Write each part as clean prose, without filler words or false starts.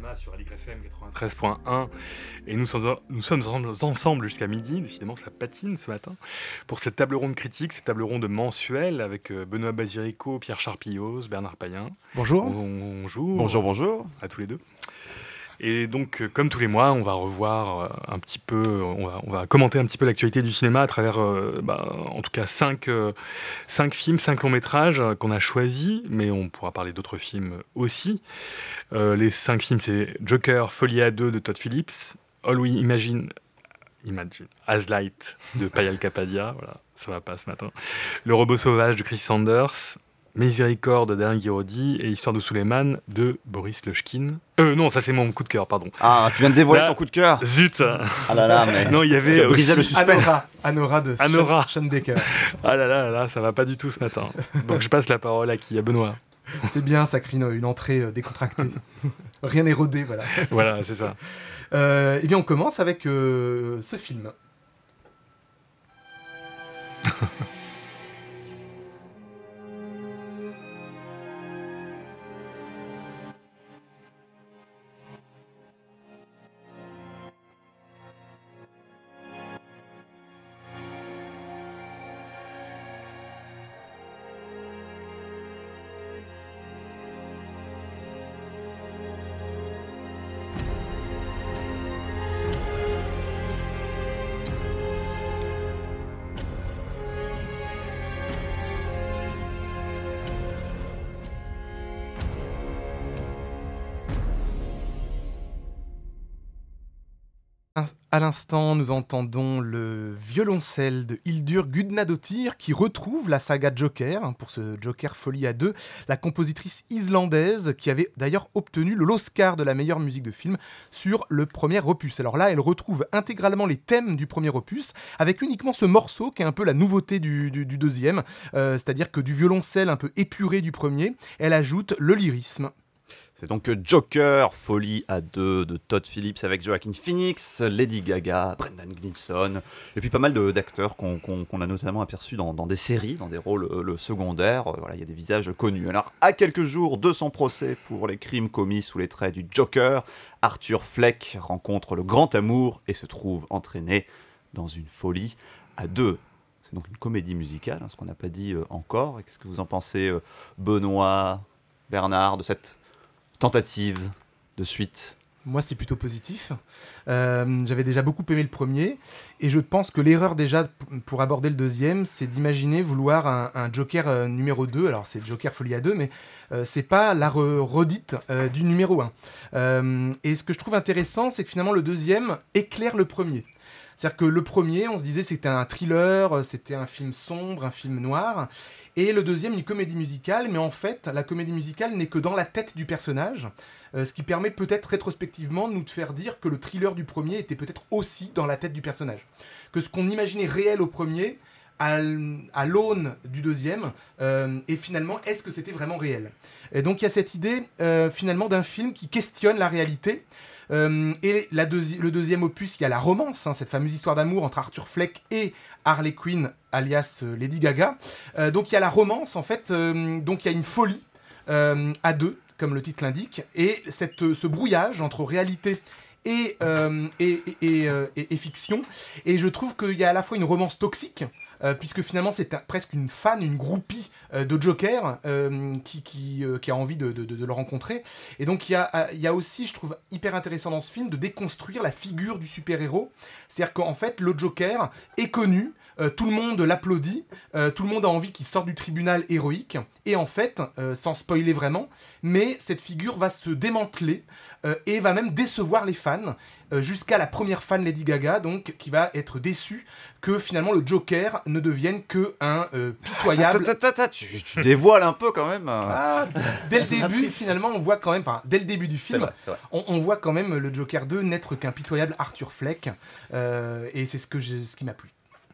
cinéma sur Aligre FM 93.1 et nous sommes ensemble jusqu'à midi, décidément ça patine ce matin, pour cette table ronde critique, cette table ronde mensuelle avec Benoît Basirico, Pierre Charpillos, Bernard Payen. Bonjour. Bonjour. Bonjour. À tous les deux. Et donc, comme tous les mois, on va revoir un petit peu, on va commenter un petit peu l'actualité du cinéma à travers, en tout cas, 5 films, 5 longs-métrages qu'on a choisis, mais on pourra parler d'autres films aussi. Les 5 films, c'est Joker, Folie à deux de Todd Phillips, All We Imagine As Light de Payal Capadia, voilà, ça va pas ce matin, Le Robot Sauvage de Chris Sanders, Miséricorde d'Alain Guiraudy et Histoire de Suleiman de Boris Lechkin. Non, ça c'est mon coup de cœur, pardon. Ah, tu viens de dévoiler ton coup de cœur. Zut. Ah là là, mais non, il y avait brisé le suspense. Anora de Sean Baker. Ah là, ça va pas du tout ce matin. Donc je passe la parole à qui? À Benoît. C'est bien, ça crée une entrée décontractée. Rien n'est rodé, voilà. Voilà, c'est ça. Eh bien, on commence avec ce film. À l'instant, nous entendons le violoncelle de Hildur Gudnadottir qui retrouve la saga Joker, pour ce Joker Folie à deux, la compositrice islandaise qui avait d'ailleurs obtenu l'Oscar de la meilleure musique de film sur le premier opus. Alors là, elle retrouve intégralement les thèmes du premier opus, avec uniquement ce morceau qui est un peu la nouveauté du deuxième, c'est-à-dire que du violoncelle un peu épuré du premier, elle ajoute le lyrisme. C'est donc Joker, Folie à deux de Todd Phillips avec Joaquin Phoenix, Lady Gaga, Brendan Gleeson, et puis pas mal d'acteurs qu'on a notamment aperçus dans des séries, dans des rôles secondaires. Voilà, il y a des visages connus. Alors, à quelques jours de son procès pour les crimes commis sous les traits du Joker, Arthur Fleck rencontre le grand amour et se trouve entraîné dans une folie à deux. C'est donc une comédie musicale, ce qu'on n'a pas dit encore. Et qu'est-ce que vous en pensez, Benoît, Bernard, de cette tentative de suite? Moi, c'est plutôt positif. J'avais déjà beaucoup aimé le premier, et je pense que l'erreur déjà pour aborder le deuxième, c'est d'imaginer vouloir un Joker numéro 2. Alors, c'est Joker Folie à deux, mais c'est pas la redite du numéro 1. Et ce que je trouve intéressant, c'est que finalement, le deuxième éclaire le premier. C'est-à-dire que le premier, on se disait c'était un thriller, c'était un film sombre, un film noir. Et le deuxième, une comédie musicale, mais en fait, la comédie musicale n'est que dans la tête du personnage, ce qui permet peut-être rétrospectivement de nous faire dire que le thriller du premier était peut-être aussi dans la tête du personnage. Que ce qu'on imaginait réel au premier, à l'aune du deuxième, et finalement, est-ce que c'était vraiment réel ? Et donc il y a cette idée, finalement, d'un film qui questionne la réalité. Et le deuxième opus, il y a la romance, cette fameuse histoire d'amour entre Arthur Fleck et Harley Quinn, alias Lady Gaga. Donc il y a la romance, en fait, donc il y a une folie à deux, comme le titre l'indique, et ce brouillage entre réalité et fiction. Et je trouve qu'il y a à la fois une romance toxique, puisque finalement c'est presque une fan, une groupie de Joker qui a envie de le rencontrer. Et donc il y a aussi, je trouve hyper intéressant dans ce film, de déconstruire la figure du super-héros. C'est-à-dire qu'en fait le Joker est connu, tout le monde l'applaudit, tout le monde a envie qu'il sorte du tribunal héroïque, et en fait, sans spoiler vraiment, mais cette figure va se démanteler et va même décevoir les fans, jusqu'à la première fan Lady Gaga, donc, qui va être déçue que finalement le Joker ne devienne que un pitoyable... Tu dévoiles un peu quand même. Dès le début, finalement, on voit quand même... Enfin, dès le début du film, c'est vrai. on voit quand même le Joker 2 n'être qu'un pitoyable Arthur Fleck, et c'est ce qui m'a plu.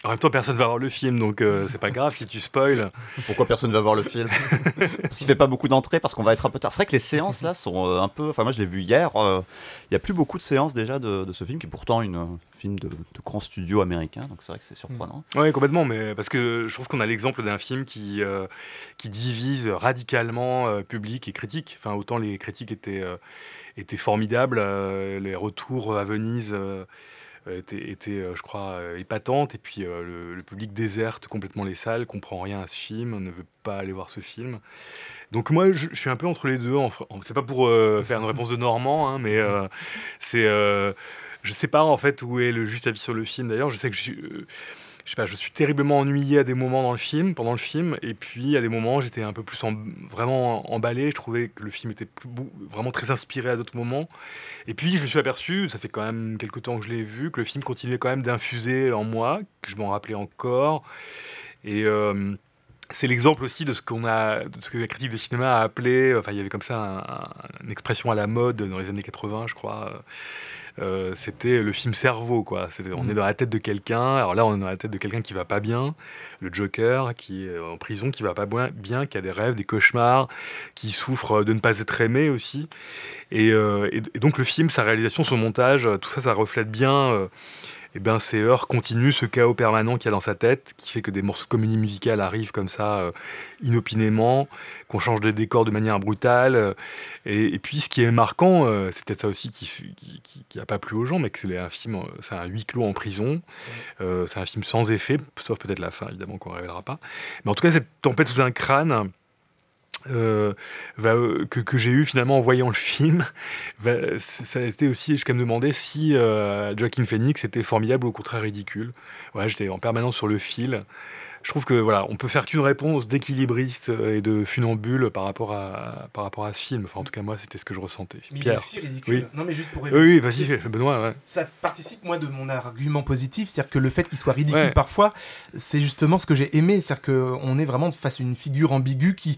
En même temps, personne va voir le film, donc c'est pas grave si tu spoil. Pourquoi personne va voir le film? Parce qu'il fait pas beaucoup d'entrées, parce qu'on va être un peu tard. C'est vrai que les séances là sont un peu. Enfin, moi je l'ai vu hier. Il y a plus beaucoup de séances déjà de ce film, qui est pourtant un film de grand studio américain. Donc c'est vrai que c'est surprenant. Oui, complètement, mais parce que je trouve qu'on a l'exemple d'un film qui divise radicalement public et critique. Enfin, autant les critiques étaient formidables, les retours à Venise étaient, je crois, épatantes, et puis le public déserte complètement les salles, comprend rien à ce film, ne veut pas aller voir ce film. Donc moi, je suis un peu entre les deux. C'est pas pour faire une réponse de Normand, hein, mais c'est, je sais pas en fait où est le juste avis sur le film. D'ailleurs, je sais que je sais pas, je suis terriblement ennuyé à des moments pendant le film, et puis à des moments j'étais un peu plus vraiment emballé. Je trouvais que le film était vraiment très inspiré à d'autres moments. Et puis je me suis aperçu, ça fait quand même quelques temps que je l'ai vu, que le film continuait quand même d'infuser en moi, que je m'en rappelais encore. Et c'est l'exemple aussi de ce que la critique de cinéma a appelé. Enfin, il y avait comme ça une expression à la mode dans les années 80, je crois. C'était le film cerveau, quoi. On est dans la tête de quelqu'un. Alors là, on est dans la tête de quelqu'un qui va pas bien, le Joker, qui est en prison, qui va pas bien, qui a des rêves, des cauchemars, qui souffre de ne pas être aimé aussi. Et donc le film, sa réalisation, son montage, tout ça, ça reflète bien ces heures continues, ce chaos permanent qu'il y a dans sa tête, qui fait que des morceaux de comédie musicale arrivent comme ça, inopinément, qu'on change de décor de manière brutale. Et puis, ce qui est marquant, c'est peut-être ça aussi qui a pas plu aux gens, mais que c'est un huis clos en prison. C'est un film sans effet, sauf peut-être la fin, évidemment, qu'on ne révélera pas. Mais en tout cas, cette tempête sous un crâne, que j'ai eu finalement en voyant le film, ça a été aussi jusqu'à me demander si Joaquin Phoenix était formidable ou au contraire ridicule. Ouais, j'étais en permanence sur le fil. Je trouve que voilà, on peut faire qu'une réponse d'équilibriste et de funambule par rapport à ce film. Enfin, en tout cas, moi, c'était ce que je ressentais. Mais il est Pierre. aussi ridicule. Oui. Non, mais juste pour Oui, vas-y, Benoît. Ouais. Ça participe, moi, de mon argument positif. C'est-à-dire que le fait qu'il soit ridicule Ouais. parfois, c'est justement ce que j'ai aimé. C'est-à-dire qu'on est vraiment face à une figure ambiguë qui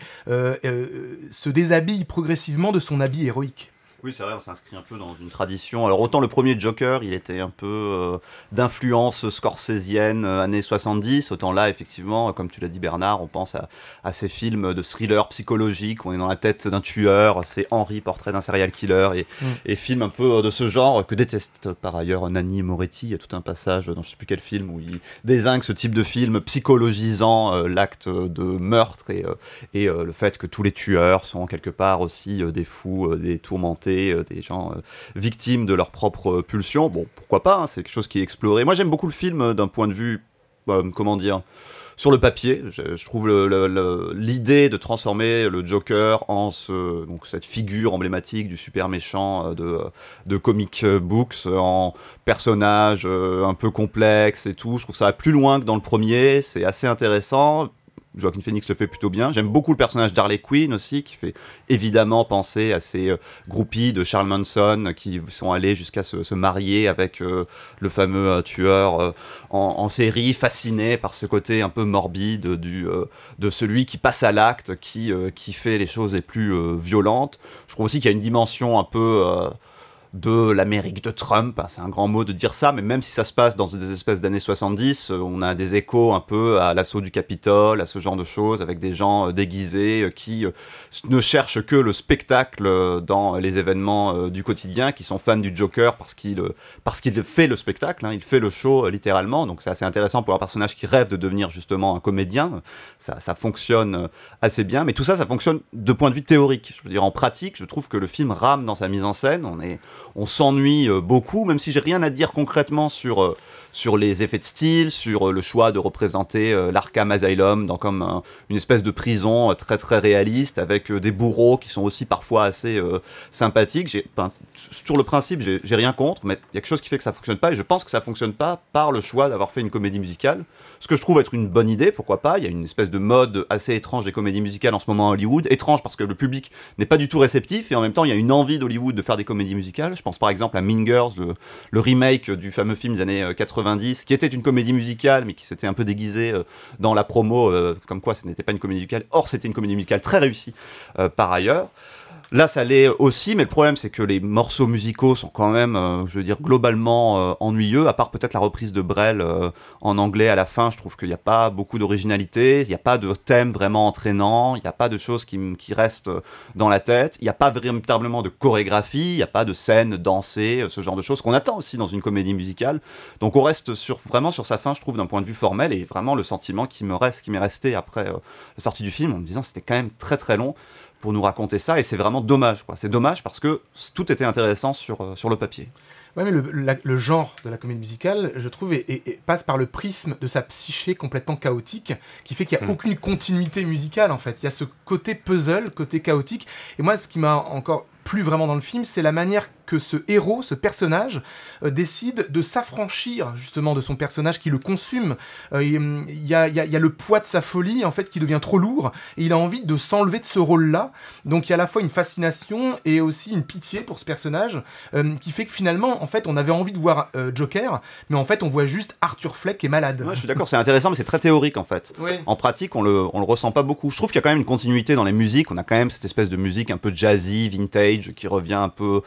se déshabille progressivement de son habit héroïque. Oui, c'est vrai, on s'inscrit un peu dans une tradition. Alors, autant le premier Joker, il était un peu d'influence scorsésienne, années 70, autant là, effectivement, comme tu l'as dit Bernard, on pense à ces films de thriller psychologique, on est dans la tête d'un tueur, c'est Henry, portrait d'un serial killer, et films un peu de ce genre, que déteste par ailleurs Nanni Moretti. Il y a tout un passage dans je sais plus quel film où il désigne ce type de film psychologisant l'acte de meurtre et le fait que tous les tueurs sont quelque part aussi des fous, des tourmentés, des gens victimes de leurs propres pulsions. Bon, pourquoi pas, hein, c'est quelque chose qui est exploré. Moi, j'aime beaucoup le film d'un point de vue, comment dire, sur le papier. Je trouve l'idée de transformer le Joker en cette figure emblématique du super méchant de comic books en personnage un peu complexe et tout. Je trouve ça va plus loin que dans le premier. C'est assez intéressant. Joaquin Phoenix le fait plutôt bien. J'aime beaucoup le personnage d'Harley Quinn aussi, qui fait évidemment penser à ces groupies de Charles Manson qui sont allés jusqu'à se marier avec le fameux tueur en série, fascinés par ce côté un peu morbide de celui qui passe à l'acte, qui fait les choses les plus violentes. Je trouve aussi qu'il y a une dimension un peu de l'Amérique de Trump, c'est un grand mot de dire ça, mais même si ça se passe dans des espèces d'années 70, on a des échos un peu à l'assaut du Capitole, à ce genre de choses, avec des gens déguisés qui ne cherchent que le spectacle dans les événements du quotidien, qui sont fans du Joker parce qu'il fait le spectacle, hein, il fait le show littéralement, donc c'est assez intéressant pour un personnage qui rêve de devenir justement un comédien. Ça fonctionne assez bien, mais tout ça fonctionne de point de vue théorique. Je veux dire, en pratique, je trouve que le film rame dans sa mise en scène, on s'ennuie beaucoup, même si j'ai rien à dire concrètement sur les effets de style, sur le choix de représenter l'Arkham Asylum dans comme une espèce de prison très très réaliste, avec des bourreaux qui sont aussi parfois assez sympathiques. Sur le principe, j'ai rien contre, mais il y a quelque chose qui fait que ça fonctionne pas, et je pense que ça fonctionne pas par le choix d'avoir fait une comédie musicale. Ce que je trouve être une bonne idée, pourquoi pas. Il y a une espèce de mode assez étrange des comédies musicales en ce moment à Hollywood. Étrange parce que le public n'est pas du tout réceptif, et en même temps il y a une envie d'Hollywood de faire des comédies musicales. Je pense par exemple à Mean Girls, le remake du fameux film des années 90, qui était une comédie musicale mais qui s'était un peu déguisé dans la promo comme quoi ce n'était pas une comédie musicale. Or c'était une comédie musicale très réussie par ailleurs. Là, ça l'est aussi, mais le problème, c'est que les morceaux musicaux sont quand même, je veux dire, globalement ennuyeux, à part peut-être la reprise de Brel en anglais à la fin. Je trouve qu'il n'y a pas beaucoup d'originalité, il n'y a pas de thème vraiment entraînant, il n'y a pas de choses qui restent dans la tête, il n'y a pas véritablement de chorégraphie, il n'y a pas de scène dansée, ce genre de choses qu'on attend aussi dans une comédie musicale. Donc on reste vraiment sur sa fin, je trouve, d'un point de vue formel, et vraiment le sentiment qui m'est resté après la sortie du film, en me disant que c'était quand même très très long pour nous raconter ça, et c'est vraiment dommage, quoi. C'est dommage parce que tout était intéressant sur le papier. Ouais, mais le genre de la comédie musicale, je trouve, passe par le prisme de sa psyché complètement chaotique, qui fait qu'il n'y a aucune continuité musicale, en fait. Il y a ce côté puzzle, côté chaotique. Et moi, ce qui m'a encore plu vraiment dans le film, c'est la manière que ce héros, ce personnage, décide de s'affranchir justement de son personnage qui le consume. Il y a le poids de sa folie en fait qui devient trop lourd et il a envie de s'enlever de ce rôle-là. Donc il y a à la fois une fascination et aussi une pitié pour ce personnage qui fait que finalement en fait on avait envie de voir Joker, mais en fait on voit juste Arthur Fleck qui est malade. Ouais, je suis d'accord, c'est intéressant, mais c'est très théorique en fait. Ouais. En pratique, on le ressent pas beaucoup. Je trouve qu'il y a quand même une continuité dans les musiques. On a quand même cette espèce de musique un peu jazzy, vintage, qui revient un peu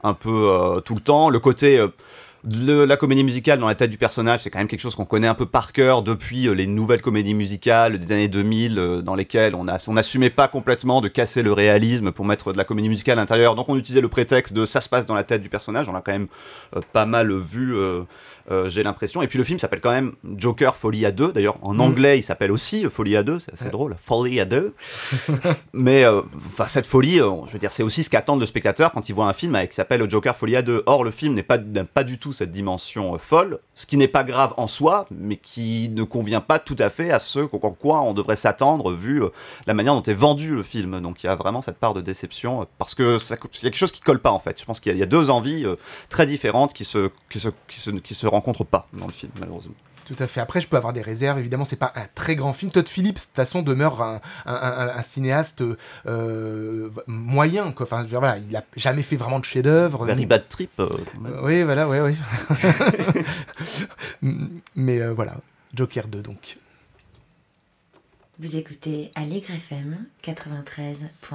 tout le temps. Le côté de la comédie musicale dans la tête du personnage, c'est quand même quelque chose qu'on connaît un peu par cœur depuis les nouvelles comédies musicales des années 2000, dans lesquelles on n'assumait pas complètement de casser le réalisme pour mettre de la comédie musicale à l'intérieur. Donc on utilisait le prétexte de ça se passe dans la tête du personnage. On l'a quand même pas mal vu, j'ai l'impression. Et puis le film s'appelle quand même Joker Folie à deux. D'ailleurs en anglais il s'appelle aussi Folie à deux, c'est assez drôle, Folie à deux. Mais cette folie, je veux dire, c'est aussi ce qu'attendent le spectateur quand il voit un film qui s'appelle Joker Folie à deux. Or le film n'a pas du tout cette dimension folle, ce qui n'est pas grave en soi, mais qui ne convient pas tout à fait à ce en quoi on devrait s'attendre vu la manière dont est vendu le film. Donc il y a vraiment cette part de déception parce que il y a quelque chose qui colle pas en fait. Je pense qu'il y a deux envies très différentes qui se rencontrent pas dans le film, malheureusement. Tout à fait. Après, je peux avoir des réserves. Évidemment, c'est pas un très grand film. Todd Phillips, de toute façon, demeure un cinéaste moyen, quoi. Enfin, voilà, il a jamais fait vraiment de chef-d'œuvre. Very Bad Trip. Oui, voilà, oui. Mais voilà, Joker 2, donc. Vous écoutez Allegre FM 93.1.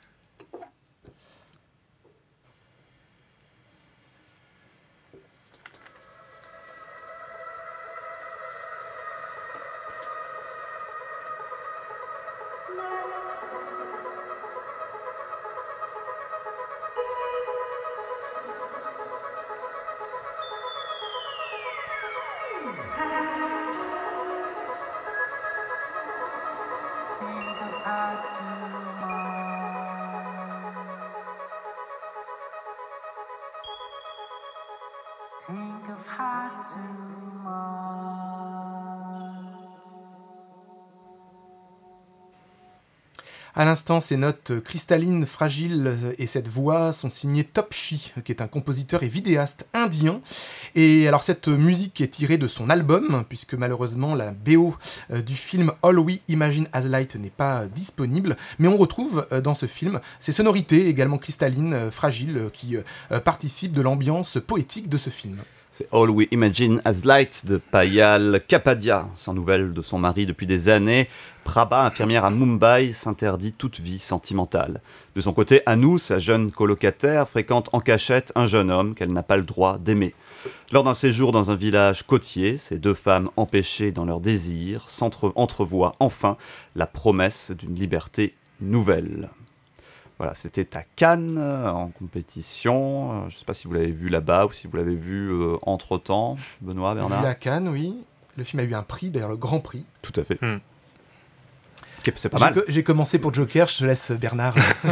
À l'instant, ces notes cristallines, fragiles et cette voix sont signées Topsy, qui est un compositeur et vidéaste indien. Et alors cette musique est tirée de son album, puisque malheureusement la BO du film All We Imagine As Light n'est pas disponible. Mais on retrouve dans ce film ces sonorités également cristallines, fragiles, qui participent de l'ambiance poétique de ce film. C'est All We Imagine As Light de Payal Kapadia. Sans nouvelles de son mari depuis des années, Prabha, infirmière à Mumbai, s'interdit toute vie sentimentale. De son côté, Anu, sa jeune colocataire, fréquente en cachette un jeune homme qu'elle n'a pas le droit d'aimer. Lors d'un séjour dans un village côtier, ces deux femmes empêchées dans leurs désirs entrevoient enfin la promesse d'une liberté nouvelle. Voilà, c'était à Cannes, en compétition. Je ne sais pas si vous l'avez vu là-bas ou si vous l'avez vu entre-temps, Benoît, Bernard. Vu à Cannes, oui. Le film a eu un prix, d'ailleurs le Grand Prix. Tout à fait. C'est pas mal. J'ai commencé pour Joker, je te laisse Bernard.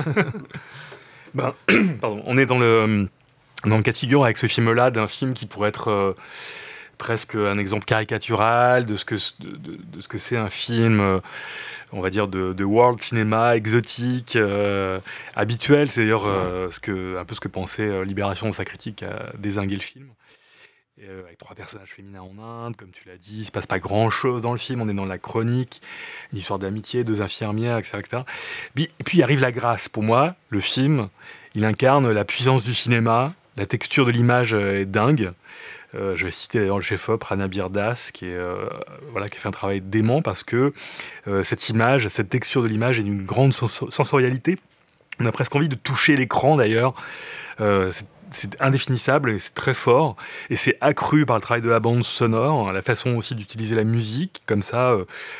Pardon, on est dans le cas de figure avec ce film-là, d'un film qui pourrait être presque un exemple caricatural de ce que c'est un film... on va dire de world cinéma exotique habituel. C'est d'ailleurs un peu ce que pensait Libération dans sa critique à dézinguer le film. Et, avec 3 personnages féminins en Inde, comme tu l'as dit, il se passe pas grand chose dans le film, on est dans la chronique, une histoire d'amitié, 2 infirmières, etc., etc. Et puis arrive la grâce. Pour moi, le film, il incarne la puissance du cinéma, la texture de l'image est dingue. Je vais citer d'ailleurs le chef-op Rana Birdas qui a fait un travail dément parce que cette image, cette texture de l'image est d'une grande sensorialité. On a presque envie de toucher l'écran d'ailleurs. C'est indéfinissable et c'est très fort. Et c'est accru par le travail de la bande sonore, la façon aussi d'utiliser la musique, comme ça,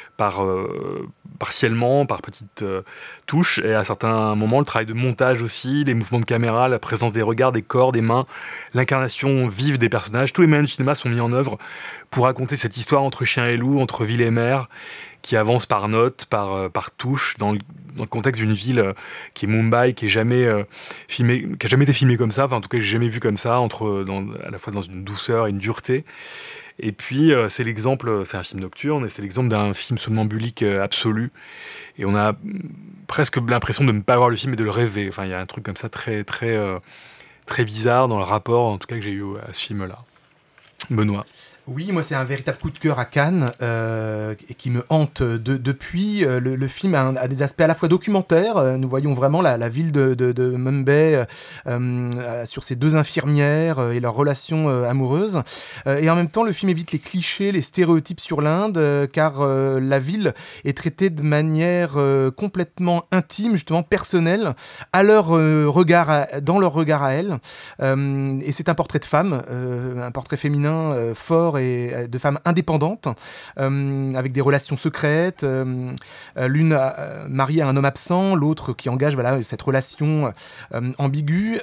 partiellement, par petites touches. Et à certains moments, le travail de montage aussi, les mouvements de caméra, la présence des regards, des corps, des mains, l'incarnation vive des personnages. Tous les moyens du cinéma sont mis en œuvre pour raconter cette histoire entre chien et loup, entre ville et mer, qui avance par notes, par touches, dans le contexte d'une ville qui est Mumbai, qui a jamais été filmée comme ça. Enfin, en tout cas, j'ai jamais vu comme ça, à la fois dans une douceur et une dureté. Et puis, c'est un film nocturne, et c'est l'exemple d'un film somnambulique absolu. Et on a presque l'impression de ne pas voir le film et de le rêver. Enfin, il y a un truc comme ça très, très, très bizarre dans le rapport, en tout cas, que j'ai eu à ce film-là. Benoît. Oui, moi c'est un véritable coup de cœur à Cannes qui me hante depuis. Le film a des aspects à la fois documentaires. Nous voyons vraiment la ville de Mumbai sur ces deux infirmières et leurs relations amoureuses. Et en même temps, le film évite les clichés, les stéréotypes sur l'Inde, car la ville est traitée de manière complètement intime, justement personnelle, à leur dans leur regard à elles. Et c'est un portrait de femme, un portrait féminin fort et de femmes indépendantes, avec des relations secrètes, l'une mariée à un homme absent, l'autre qui engage cette relation ambiguë.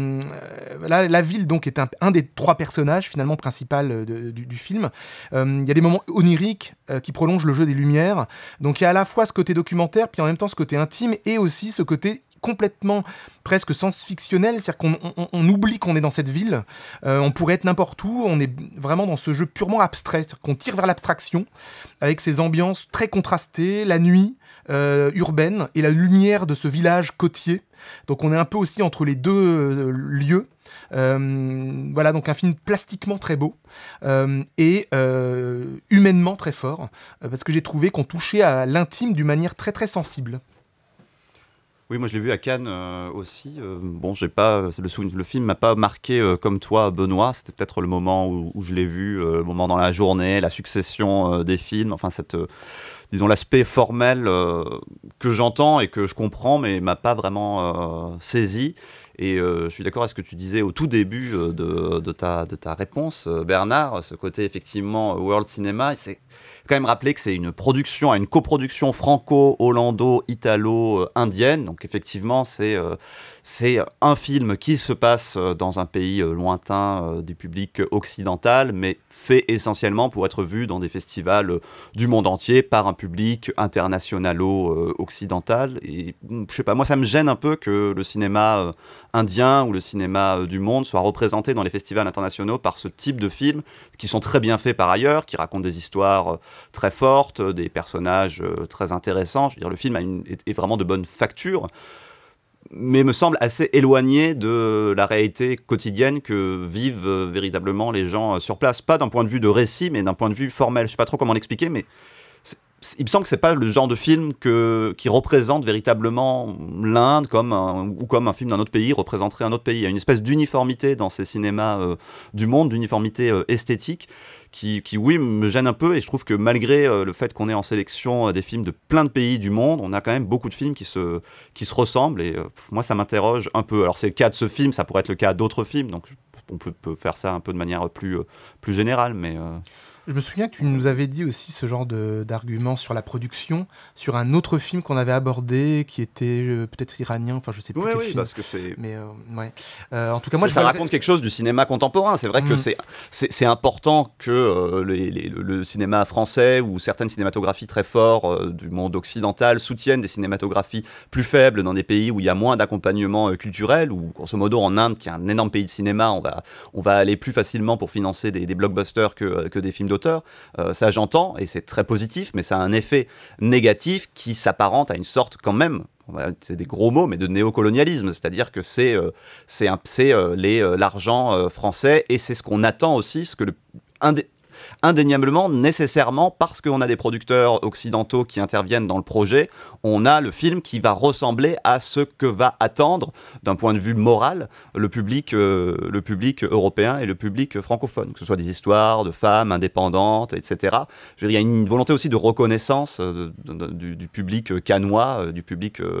La ville donc est un des trois personnages finalement principaux du film. Il y a des moments oniriques qui prolongent le jeu des lumières. Donc il y a à la fois ce côté documentaire, puis en même temps ce côté intime, et aussi ce côté complètement presque science-fictionnel, c'est-à-dire qu'on oublie qu'on est dans cette ville, on pourrait être n'importe où, on est vraiment dans ce jeu purement abstrait, c'est-à-dire qu'on tire vers l'abstraction, avec ces ambiances très contrastées, la nuit urbaine et la lumière de ce village côtier, donc on est un peu aussi entre les deux lieux. Voilà, donc un film plastiquement très beau et humainement très fort, parce que j'ai trouvé qu'on touchait à l'intime d'une manière très très sensible. Oui, moi je l'ai vu à Cannes aussi. Bon, j'ai pas le film m'a pas marqué comme toi, Benoît. C'était peut-être le moment où je l'ai vu, le moment dans la journée, la succession des films. Enfin, disons l'aspect formel que j'entends et que je comprends, mais m'a pas vraiment saisi. Et je suis d'accord avec ce que tu disais au tout début de ta réponse, Bernard, ce côté effectivement World Cinema. C'est quand même rappeler que c'est une coproduction franco-hollando-italo-indienne. Donc effectivement, c'est un film qui se passe dans un pays lointain du public occidental, mais fait essentiellement pour être vu dans des festivals du monde entier par un public internationalo-occidental. Et je sais pas, moi ça me gêne un peu que le cinéma indien ou le cinéma du monde soit représenté dans les festivals internationaux par ce type de films qui sont très bien faits par ailleurs, qui racontent des histoires très fortes, des personnages très intéressants. Je veux dire, le film est vraiment de bonne facture, mais me semble assez éloigné de la réalité quotidienne que vivent véritablement les gens sur place. Pas d'un point de vue de récit, mais d'un point de vue formel. Je ne sais pas trop comment l'expliquer, mais il me semble que ce n'est pas le genre de film qui représente véritablement l'Inde comme un film d'un autre pays représenterait un autre pays. Il y a une espèce d'uniformité dans ces cinémas du monde, d'uniformité esthétique, qui, oui, me gêne un peu, et je trouve que malgré le fait qu'on ait en sélection des films de plein de pays du monde, on a quand même beaucoup de films qui se ressemblent, et moi ça m'interroge un peu. Alors c'est le cas de ce film, ça pourrait être le cas d'autres films, donc on peut faire ça un peu de manière plus générale, mais... Je me souviens que tu nous avais dit aussi ce genre d'argument sur la production, sur un autre film qu'on avait abordé, qui était peut-être iranien, enfin je sais plus quel film. Parce que c'est... Mais ouais. En tout cas, moi, ça raconte quelque chose du cinéma contemporain. C'est vrai que c'est important que le cinéma français ou certaines cinématographies très fortes du monde occidental soutiennent des cinématographies plus faibles dans des pays où il y a moins d'accompagnement culturel, ou grosso modo en Inde, qui est un énorme pays de cinéma, on va aller plus facilement pour financer des blockbusters que des films d'auteur. Ça j'entends, et c'est très positif, mais ça a un effet négatif qui s'apparente à une sorte quand même, c'est des gros mots, mais de néocolonialisme, c'est-à-dire que c'est l'argent français, et c'est ce qu'on attend aussi, indéniablement, nécessairement, parce qu'on a des producteurs occidentaux qui interviennent dans le projet, on a le film qui va ressembler à ce que va attendre, d'un point de vue moral, le public européen et le public francophone, que ce soit des histoires de femmes indépendantes, etc. Je veux dire, il y a une volonté aussi de reconnaissance du public cannois, du public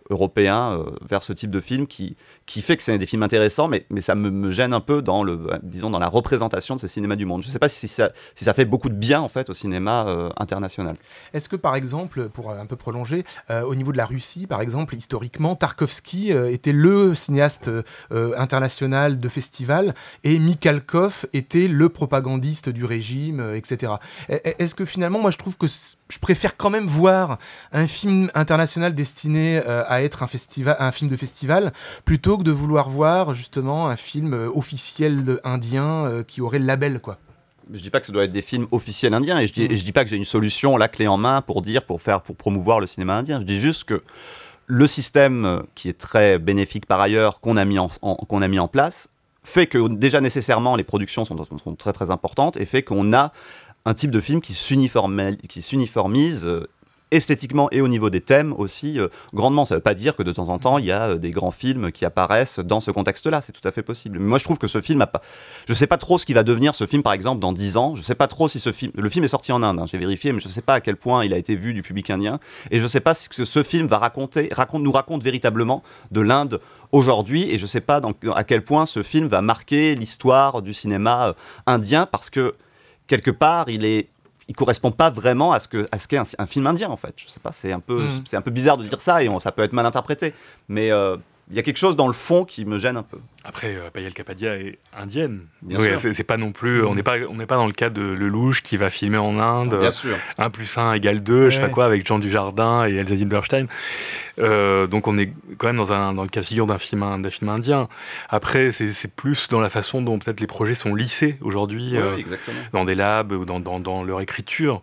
européen vers ce type de film qui fait que c'est des films intéressants, mais ça me gêne un peu dans la représentation de ces cinémas du monde. Je ne sais pas si ça fait beaucoup de bien en fait au cinéma international. Est-ce que par exemple, pour un peu prolonger, au niveau de la Russie, par exemple, historiquement, Tarkovsky était le cinéaste international de festival et Mikhalkov était le propagandiste du régime, etc. Est-ce que finalement, moi je trouve que je préfère quand même voir un film international destiné à être un film de festival plutôt que de vouloir voir justement un film officiel indien qui aurait le label, quoi. Je dis pas que ça doit être des films officiels indiens et je dis pas que j'ai une solution, la clé en main pour promouvoir le cinéma indien. Je dis juste que le système qui est très bénéfique par ailleurs qu'on a mis en place fait que déjà nécessairement les productions sont très très importantes et fait qu'on a un type de film qui s'uniformise esthétiquement et au niveau des thèmes aussi grandement. Ça ne veut pas dire que de temps en temps il y a des grands films qui apparaissent dans ce contexte-là, c'est tout à fait possible. Mais moi je trouve que ce film je ne sais pas trop ce qui va devenir ce film par exemple dans 10 ans, je ne sais pas trop si le film est sorti en Inde, j'ai vérifié, mais je ne sais pas à quel point il a été vu du public indien, et je ne sais pas si ce film va nous raconte véritablement de l'Inde aujourd'hui, et je ne sais pas à quel point ce film va marquer l'histoire du cinéma indien, parce que quelque part il correspond pas vraiment à ce qu'est un film indien en fait. Je sais pas, c'est un peu bizarre de dire ça et ça peut être mal interprété, mais il y a quelque chose dans le fond qui me gêne un peu. Après, Payal Kapadia est indienne. Bien oui, sûr. c'est pas non plus. On n'est pas dans le cas de Lelouch qui va filmer en Inde. Bien sûr. 1 + 1 = 2, je sais pas quoi, avec Jean Dujardin et Elsa Zilberstein. Donc on est quand même dans le cas de figure d'un film indien. Après, c'est plus dans la façon dont peut-être les projets sont lissés aujourd'hui, Exactement. dans des labs ou dans leur écriture.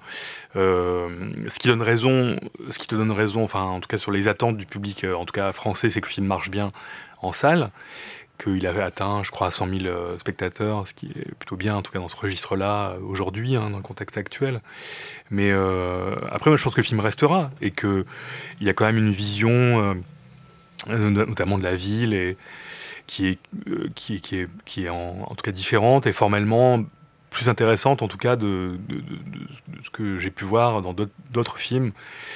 Ce qui te donne raison, enfin en tout cas sur les attentes du public, en tout cas français, c'est que le film marche bien en salle, qu'il avait atteint, je crois, 100 000 spectateurs, ce qui est plutôt bien, en tout cas dans ce registre-là, aujourd'hui, dans le contexte actuel. Mais après, moi, je pense que le film restera, et qu'il y a quand même une vision, notamment de la ville, et qui est en tout cas différente, et formellement plus intéressante, en tout cas, de ce que j'ai pu voir dans d'autres films.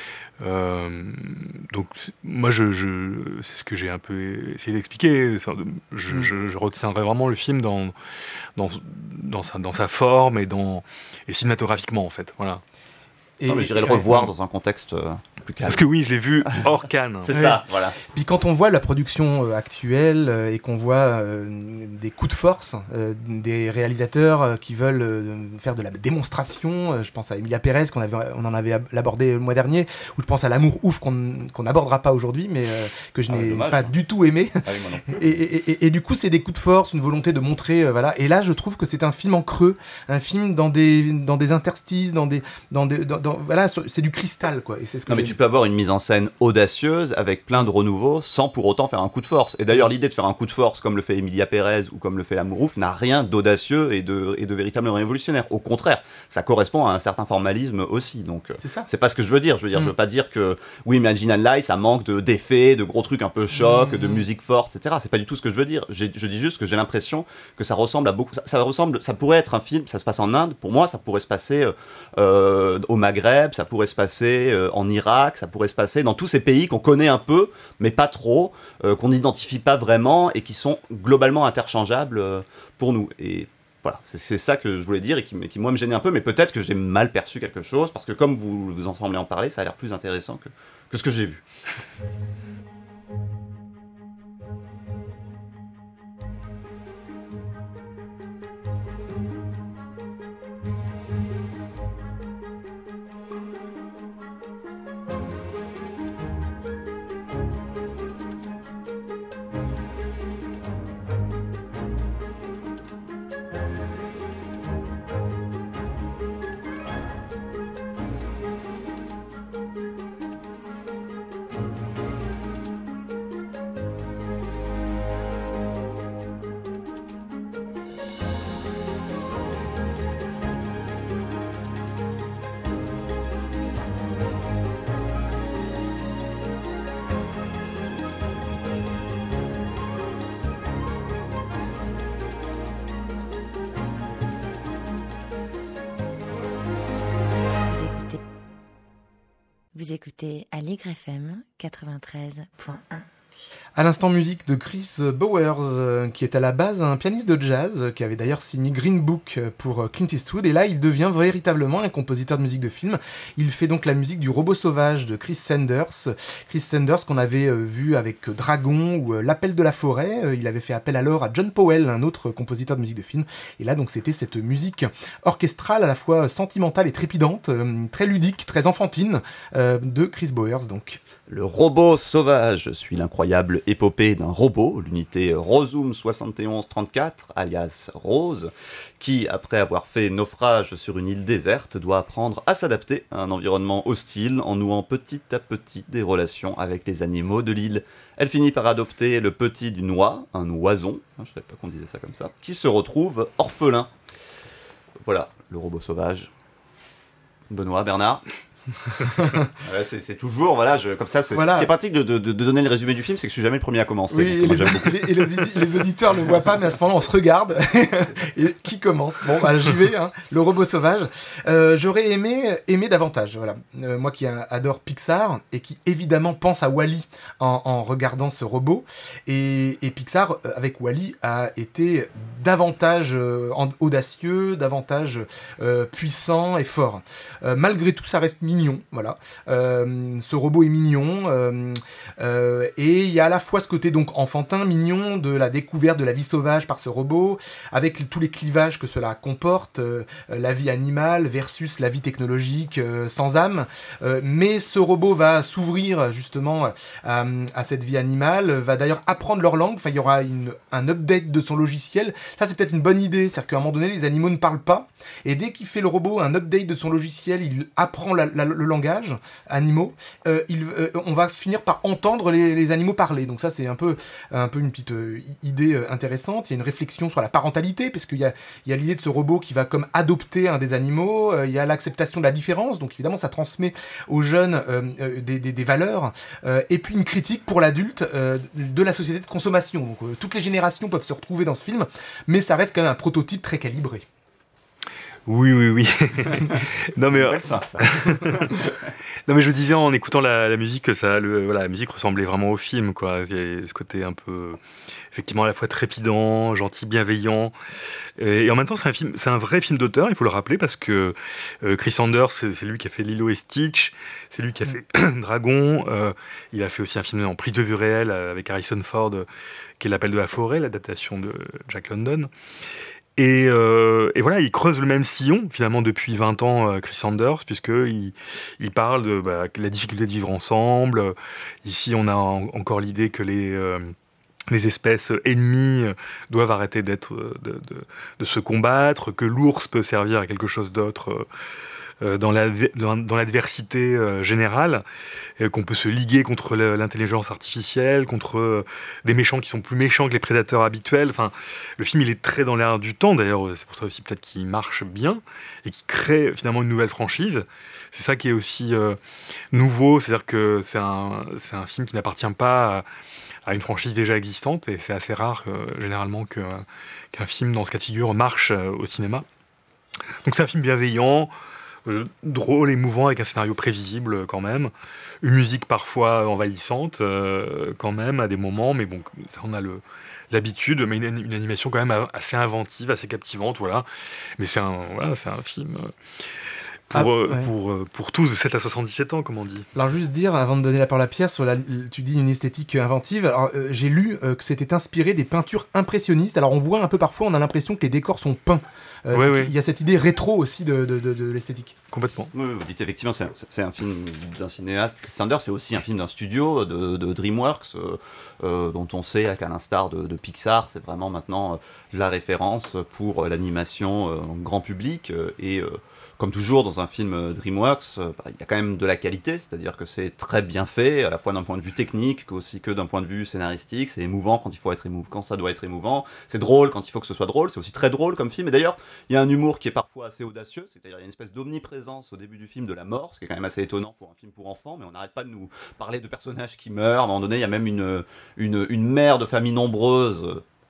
Donc moi c'est ce que j'ai un peu essayé d'expliquer. Je retiendrai vraiment le film dans sa forme et cinématographiquement en fait, voilà. Non, mais je dirais le revoir dans un contexte plus calme. Parce que oui, je l'ai vu hors Cannes. C'est ça, voilà. Puis quand on voit la production actuelle et qu'on voit des coups de force, des réalisateurs qui veulent faire de la démonstration, je pense à Emilia Pérez, on en avait abordé le mois dernier, ou je pense à L'amour ouf qu'on n'abordera pas aujourd'hui, mais que je n'ai pas du tout aimé. Ah oui, moi non plus. Et du coup, c'est des coups de force, une volonté de montrer, voilà. Et là, je trouve que c'est un film en creux, un film dans des interstices, voilà, c'est du cristal, quoi. Et c'est ce que non, mais tu peux avoir une mise en scène audacieuse avec plein de renouveau sans pour autant faire un coup de force. Et d'ailleurs, l'idée de faire un coup de force comme le fait Emilia Pérez ou comme le fait L'amour ouf n'a rien d'audacieux et de véritablement révolutionnaire. Au contraire, ça correspond à un certain formalisme aussi. Donc, c'est pas ce que je veux dire. Je veux pas dire que oui, Imagine Light, ça manque d'effets, de gros trucs un peu chocs, de musique forte, etc. C'est pas du tout ce que je veux dire. Je dis juste que j'ai l'impression que ça ressemble à beaucoup. Ça pourrait être un film. Ça se passe en Inde. Pour moi, ça pourrait se passer au Maghreb. Ça pourrait se passer en Irak, ça pourrait se passer dans tous ces pays qu'on connaît un peu, mais pas trop, qu'on n'identifie pas vraiment et qui sont globalement interchangeables pour nous. Et voilà, c'est ça que je voulais dire et qui moi me gênait un peu, mais peut-être que j'ai mal perçu quelque chose, parce que comme vous en semblez en parler, ça a l'air plus intéressant que ce que j'ai vu. Vous écoutez Allegre FM 93.1. À l'instant, musique de Chris Bowers, qui est à la base un pianiste de jazz, qui avait d'ailleurs signé Green Book pour Clint Eastwood, et là il devient véritablement un compositeur de musique de film. Il fait donc la musique du Robot Sauvage de Chris Sanders. Chris Sanders qu'on avait vu avec Dragon ou L'Appel de la Forêt. Il avait fait appel alors à John Powell, un autre compositeur de musique de film. Et là donc c'était cette musique orchestrale à la fois sentimentale et trépidante, très ludique, très enfantine, de Chris Bowers donc. Le Robot Sauvage suit l'incroyable épopée d'un robot, l'unité Rosum 7134, alias Rose, qui, après avoir fait naufrage sur une île déserte, doit apprendre à s'adapter à un environnement hostile en nouant petit à petit des relations avec les animaux de l'île. Elle finit par adopter le petit d'une oie, un oison, je savais pas qu'on disait ça comme ça, qui se retrouve orphelin. Voilà, le Robot Sauvage. Benoît, Bernard. Ouais, c'est toujours, voilà, comme ça, voilà. Ce qui est pratique de donner le résumé du film, c'est que je suis jamais le premier à commencer. Oui, et les auditeurs ne le voient pas, mais à ce moment on se regarde. Et qui commence? Bon, bah, j'y vais, hein. Le Robot Sauvage. J'aurais aimé davantage, voilà. Moi qui adore Pixar et qui évidemment pense à Wall-E en regardant ce robot. Et Pixar, avec Wall-E, a été davantage audacieux, davantage puissant et fort. Malgré tout, ça reste mignon, voilà. Ce robot est mignon, et il y a à la fois ce côté donc enfantin, mignon, de la découverte de la vie sauvage par ce robot, avec tous les clivages que cela comporte, la vie animale versus la vie technologique sans âme, mais ce robot va s'ouvrir justement à cette vie animale, va d'ailleurs apprendre leur langue, enfin il y aura un update de son logiciel, ça c'est peut-être une bonne idée, c'est-à-dire qu'à un moment donné les animaux ne parlent pas, et dès qu'il fait le robot un update de son logiciel, il apprend le langage animaux, on va finir par entendre les animaux parler. Donc ça, c'est un peu une petite idée intéressante. Il y a une réflexion sur la parentalité, parce qu'il y a l'idée de ce robot qui va comme adopter un des animaux. Il y a l'acceptation de la différence. Donc évidemment, ça transmet aux jeunes des valeurs. Et puis une critique pour l'adulte de la société de consommation. Donc toutes les générations peuvent se retrouver dans ce film, mais ça reste quand même un prototype très calibré. Oui. Non mais non mais je disais en écoutant la musique que la musique ressemblait vraiment au film, quoi. Il y a ce côté un peu effectivement à la fois trépidant, gentil, bienveillant, et en même temps c'est un vrai film d'auteur, il faut le rappeler, parce que Chris Sanders, c'est lui qui a fait Lilo et Stitch, c'est lui qui a fait Dragon, il a fait aussi un film en prise de vue réelle avec Harrison Ford, qui est L'Appel de la Forêt, l'adaptation de Jack London. Et voilà, il creuse le même sillon, finalement, depuis 20 ans, Chris Sanders, puisqu'il parle de la difficulté de vivre ensemble. Ici, on a encore l'idée que les espèces ennemies doivent arrêter de se combattre, que l'ours peut servir à quelque chose d'autre dans l'adversité générale, qu'on peut se liguer contre l'intelligence artificielle, contre des méchants qui sont plus méchants que les prédateurs habituels. Enfin, le film, il est très dans l'air du temps, d'ailleurs, c'est pour ça aussi peut-être qu'il marche bien, et qui crée finalement une nouvelle franchise. C'est ça qui est aussi nouveau, c'est-à-dire que c'est un film qui n'appartient pas à une franchise déjà existante, et c'est assez rare généralement qu'un film dans ce cas de figure marche au cinéma. Donc c'est un film bienveillant, drôle, émouvant, avec un scénario prévisible quand même, une musique parfois envahissante quand même à des moments, mais bon, ça on a l'habitude, mais une animation quand même assez inventive, assez captivante, voilà. Mais c'est un film pour tous de 7 à 77 ans, comme on dit. Alors juste dire, avant de donner la parole à Pierre, tu dis une esthétique inventive, alors j'ai lu que c'était inspiré des peintures impressionnistes, alors on voit un peu parfois, on a l'impression que les décors sont peints. Oui. Il y a cette idée rétro aussi de l'esthétique. Complètement. Oui, vous dites effectivement, c'est un film d'un cinéaste. Chris Sanders, c'est aussi un film d'un studio, de DreamWorks, dont on sait qu'à l'instar de Pixar, c'est vraiment maintenant la référence pour l'animation grand public. Et comme toujours dans un film DreamWorks, il y a quand même de la qualité, c'est-à-dire que c'est très bien fait, à la fois d'un point de vue technique, aussi que d'un point de vue scénaristique. C'est émouvant quand ça doit être émouvant. C'est drôle quand il faut que ce soit drôle. C'est aussi très drôle comme film. Et d'ailleurs, il y a un humour qui est parfois assez audacieux, c'est-à-dire il y a une espèce d'omniprésence au début du film de la mort, ce qui est quand même assez étonnant pour un film pour enfants, mais on n'arrête pas de nous parler de personnages qui meurent. À un moment donné, il y a même une mère de famille nombreuse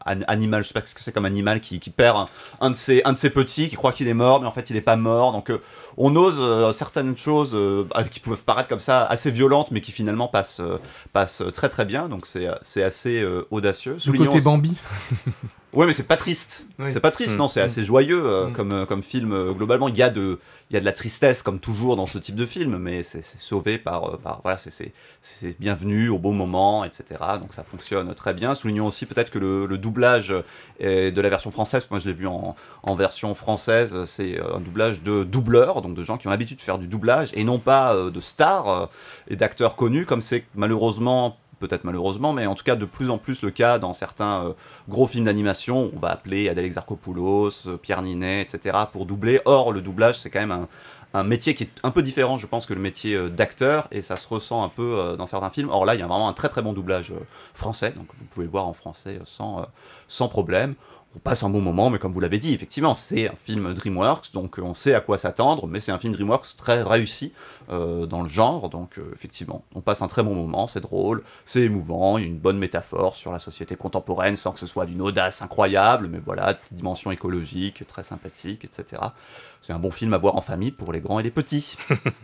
animal, je sais pas ce que c'est comme animal qui perd un de ses petits, qui croit qu'il est mort, mais en fait il est pas mort. Donc on ose certaines choses qui peuvent paraître comme ça assez violentes, mais qui finalement passent très très bien. Donc c'est assez audacieux. Le côté Bambi. Ouais, mais c'est pas triste. Oui. C'est pas triste, non, c'est assez joyeux comme film. Globalement, il y a de la tristesse, comme toujours dans ce type de film, mais c'est sauvé par voilà, c'est bienvenu au bon moment, etc. Donc ça fonctionne très bien. Soulignons aussi peut-être que le doublage de la version française, moi je l'ai vu en version française, c'est un doublage de doubleurs, donc de gens qui ont l'habitude de faire du doublage, et non pas de stars et d'acteurs connus, comme c'est peut-être malheureusement, mais en tout cas de plus en plus le cas dans certains gros films d'animation. On va appeler Adèle Exarchopoulos, Pierre Ninet, etc. pour doubler. Or, le doublage, c'est quand même un métier qui est un peu différent, je pense, que le métier d'acteur, et ça se ressent un peu dans certains films. Or là, il y a vraiment un très très bon doublage français, donc vous pouvez le voir en français sans problème. On passe un bon moment, mais comme vous l'avez dit, effectivement, c'est un film DreamWorks, donc on sait à quoi s'attendre, mais c'est un film DreamWorks très réussi dans le genre, donc effectivement, on passe un très bon moment, c'est drôle, c'est émouvant, il y a une bonne métaphore sur la société contemporaine, sans que ce soit d'une audace incroyable, mais voilà, petite dimension écologique, très sympathique, etc. C'est un bon film à voir en famille pour les grands et les petits.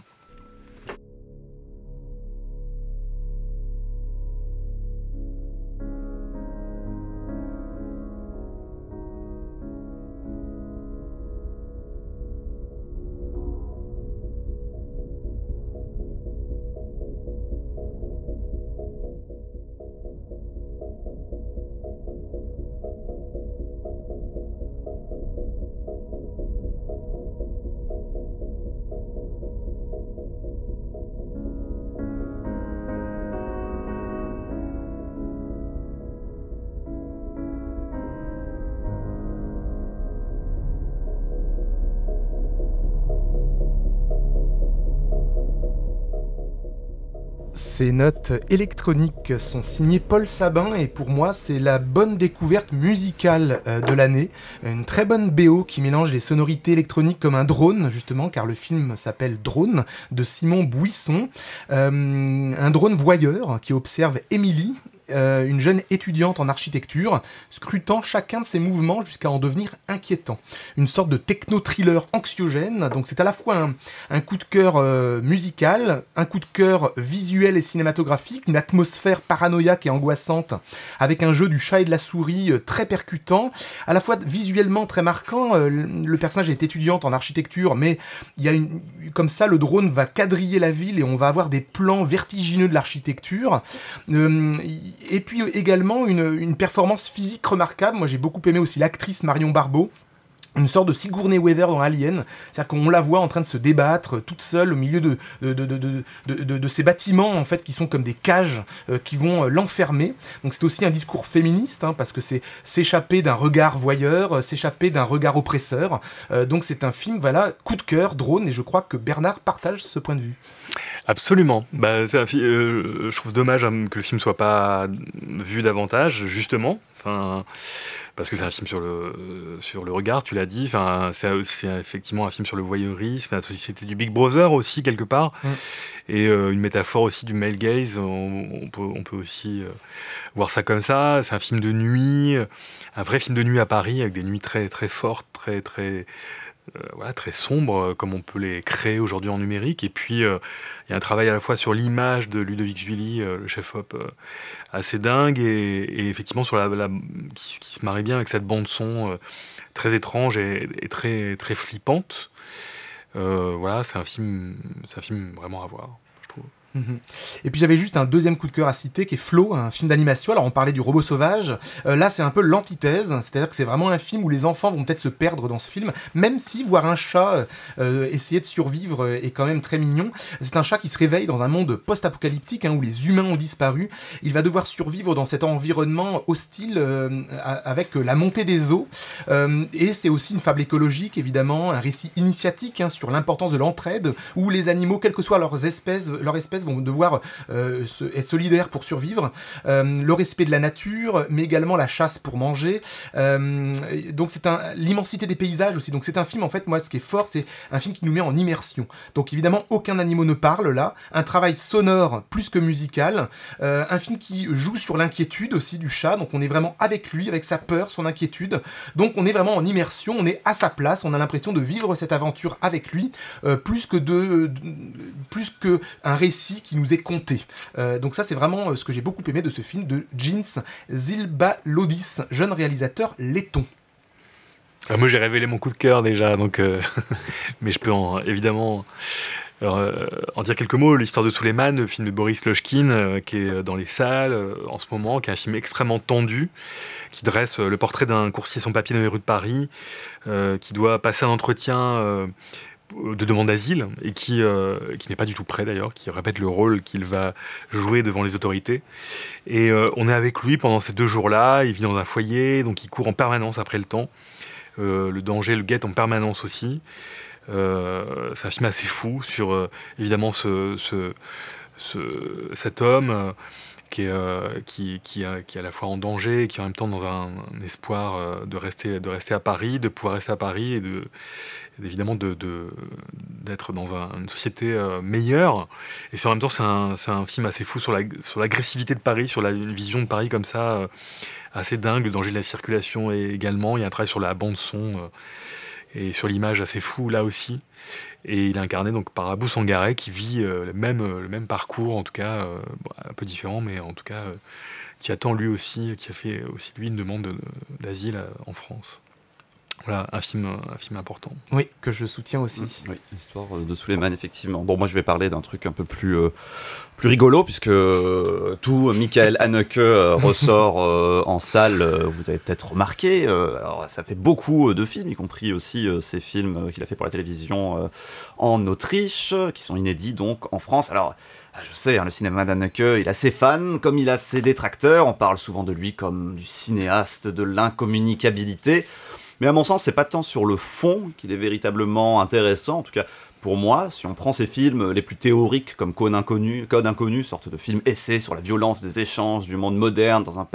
Ces notes électroniques sont signées Paul Sabin et pour moi c'est la bonne découverte musicale de l'année. Une très bonne BO qui mélange les sonorités électroniques comme un drone justement, car le film s'appelle Drone de Simon Buisson. Un drone voyeur qui observe Émilie, une jeune étudiante en architecture, scrutant chacun de ses mouvements jusqu'à en devenir inquiétant. Une sorte de techno-thriller anxiogène, donc c'est à la fois un coup de cœur musical, un coup de cœur visuel et cinématographique, une atmosphère paranoïaque et angoissante, avec un jeu du chat et de la souris très percutant, à la fois visuellement très marquant. Le personnage est étudiante en architecture, mais il y a comme ça, le drone va quadriller la ville et on va avoir des plans vertigineux de l'architecture. Et puis également une performance physique remarquable. Moi j'ai beaucoup aimé aussi l'actrice Marion Barbeau. Une sorte de Sigourney Weaver dans Alien, c'est-à-dire qu'on la voit en train de se débattre toute seule au milieu de ces bâtiments en fait qui sont comme des cages qui vont l'enfermer. Donc c'est aussi un discours féministe parce que c'est s'échapper d'un regard voyeur, s'échapper d'un regard oppresseur. Donc c'est un film, voilà, coup de cœur, Drone, et je crois que Bernard partage ce point de vue. Absolument. Je trouve dommage que le film soit pas vu davantage, justement. Parce que c'est un film sur le regard, tu l'as dit. C'est effectivement un film sur le voyeurisme, la société du Big Brother aussi, quelque part. Et une métaphore aussi du male gaze. On peut aussi voir ça comme ça. C'est un film de nuit, un vrai film de nuit à Paris, avec des nuits très, très fortes, très, très... très sombres, comme on peut les créer aujourd'hui en numérique. Et puis, il y a un travail à la fois sur l'image de Ludovic July, le chef-op, assez dingue, et effectivement sur qui se marie bien avec cette bande-son très étrange et très, très flippante. C'est un film vraiment à voir, je trouve. Et puis j'avais juste un deuxième coup de cœur à citer qui est Flow, un film d'animation. Alors on parlait du robot sauvage, là c'est un peu l'antithèse, c'est-à-dire que c'est vraiment un film où les enfants vont peut-être se perdre dans ce film, même si voir un chat essayer de survivre est quand même très mignon. C'est un chat qui se réveille dans un monde post-apocalyptique où les humains ont disparu. Il va devoir survivre dans cet environnement hostile avec la montée des eaux, et c'est aussi une fable écologique évidemment, un récit initiatique sur l'importance de l'entraide, où les animaux, quelle que soit leur espèce, pièces vont devoir être solidaires pour survivre, le respect de la nature, mais également la chasse pour manger. Donc c'est l'immensité des paysages aussi. Donc c'est un film, en fait, moi, ce qui est fort, c'est un film qui nous met en immersion. Donc évidemment, aucun animal ne parle là. Un travail sonore plus que musical. Un film qui joue sur l'inquiétude aussi du chat. Donc on est vraiment avec lui, avec sa peur, son inquiétude. Donc on est vraiment en immersion, on est à sa place, on a l'impression de vivre cette aventure avec lui, plus que un récit qui nous est conté. Donc ça, c'est vraiment ce que j'ai beaucoup aimé de ce film de Jean Zilbalodis, jeune réalisateur letton. Moi, j'ai révélé mon coup de cœur déjà, donc mais je peux évidemment en dire quelques mots. L'histoire de Suleiman, le film de Boris Lochkin, qui est dans les salles en ce moment, qui est un film extrêmement tendu, qui dresse le portrait d'un coursier sans papier dans les rues de Paris, qui doit passer un entretien de demande d'asile, et qui n'est pas du tout prêt d'ailleurs, qui répète le rôle qu'il va jouer devant les autorités. Et on est avec lui pendant ces 2 jours-là, il vit dans un foyer, donc il court en permanence après le temps. Le danger le guette en permanence aussi. C'est un film assez fou sur évidemment cet homme qui est à la fois en danger et qui est en même temps dans un espoir de rester à Paris, de pouvoir rester à Paris et évidemment d'être dans une société meilleure. Et en même temps, c'est un film assez fou sur l'agressivité de Paris, sur une vision de Paris comme ça, assez dingue, le danger de la circulation également. Il y a un travail sur la bande-son et sur l'image assez fou là aussi. Et il est incarné donc par Abou Sangaré, qui vit le même parcours, en tout cas un peu différent, mais en tout cas qui attend lui aussi, qui a fait aussi lui une demande d'asile en France. Voilà, un film important. Oui, que je soutiens aussi. Oui, l'histoire de Suleiman, effectivement. Bon, moi je vais parler d'un truc un peu plus rigolo, puisque tout Michael Haneke ressort en salle, vous avez peut-être remarqué. Alors, ça fait beaucoup de films, y compris aussi ces films qu'il a fait pour la télévision en Autriche, qui sont inédits donc en France. Alors, je sais, le cinéma d'Haneke, il a ses fans, comme il a ses détracteurs. On parle souvent de lui comme du cinéaste de l'incommunicabilité. Mais à mon sens, c'est pas tant sur le fond qu'il est véritablement intéressant. En tout cas, pour moi, si on prend ces films les plus théoriques comme Code Inconnu, sorte de film essai sur la violence des échanges du monde moderne dans un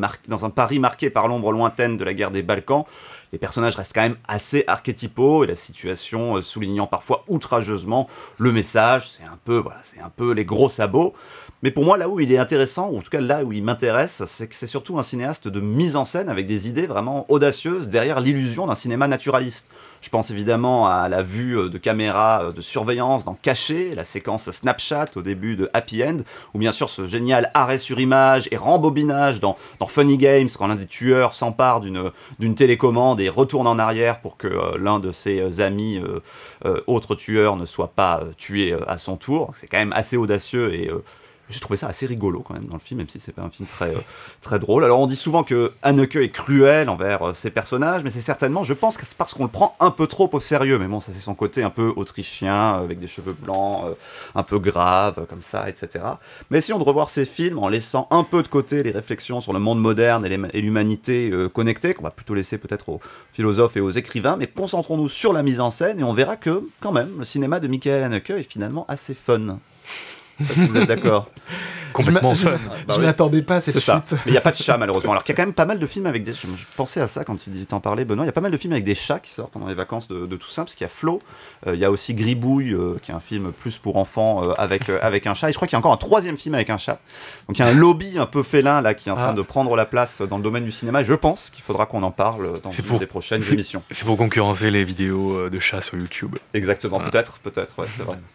Paris marqué par l'ombre lointaine de la guerre des Balkans, les personnages restent quand même assez archétypaux et la situation soulignant parfois outrageusement le message. C'est un peu les gros sabots. Mais pour moi, là où il est intéressant, ou en tout cas là où il m'intéresse, c'est que c'est surtout un cinéaste de mise en scène avec des idées vraiment audacieuses derrière l'illusion d'un cinéma naturaliste. Je pense évidemment à la vue de caméra de surveillance dans Caché, la séquence Snapchat au début de Happy End, ou bien sûr ce génial arrêt sur image et rembobinage dans Funny Games, quand l'un des tueurs s'empare d'une télécommande et retourne en arrière pour que l'un de ses amis autres tueurs ne soit pas tué à son tour. C'est quand même assez audacieux et j'ai trouvé ça assez rigolo quand même dans le film, même si c'est pas un film très drôle. Alors on dit souvent que Haneke est cruel envers ses personnages, mais c'est certainement, je pense que c'est parce qu'on le prend un peu trop au sérieux. Mais bon, ça c'est son côté un peu autrichien, avec des cheveux blancs, un peu grave, comme ça, etc. Mais essayons de revoir ces films en laissant un peu de côté les réflexions sur le monde moderne et l'humanité connectée, qu'on va plutôt laisser peut-être aux philosophes et aux écrivains, mais concentrons-nous sur la mise en scène et on verra que, quand même, le cinéma de Michael Haneke est finalement assez fun. Je sais pas si vous êtes d'accord. Complètement fun. Je m'attendais pas à cette chute. Mais il n'y a pas de chat malheureusement. Alors qu'il y a quand même pas mal de films avec des... Je pensais à ça quand tu t'en parlais, Benoît. Il y a pas mal de films avec des chats qui sortent pendant les vacances de Toussaint, parce qu'il y a Flo. Il y a aussi Gribouille, qui est un film plus pour enfants avec un chat. Et je crois qu'il y a encore un 3e film avec un chat. Donc il y a un lobby un peu félin là qui est en train de prendre la place dans le domaine du cinéma. Et je pense qu'il faudra qu'on en parle dans une des prochaines émissions. C'est pour concurrencer les vidéos de chats sur YouTube. Exactement, peut-être, ouais, c'est vrai.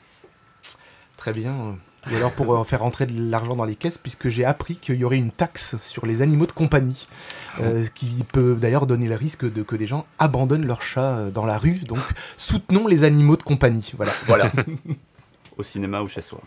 Très bien. Ou alors pour faire rentrer de l'argent dans les caisses, puisque j'ai appris qu'il y aurait une taxe sur les animaux de compagnie, qui peut d'ailleurs donner le risque que des gens abandonnent leurs chats dans la rue. Donc soutenons les animaux de compagnie. Voilà. Au cinéma ou chez soi.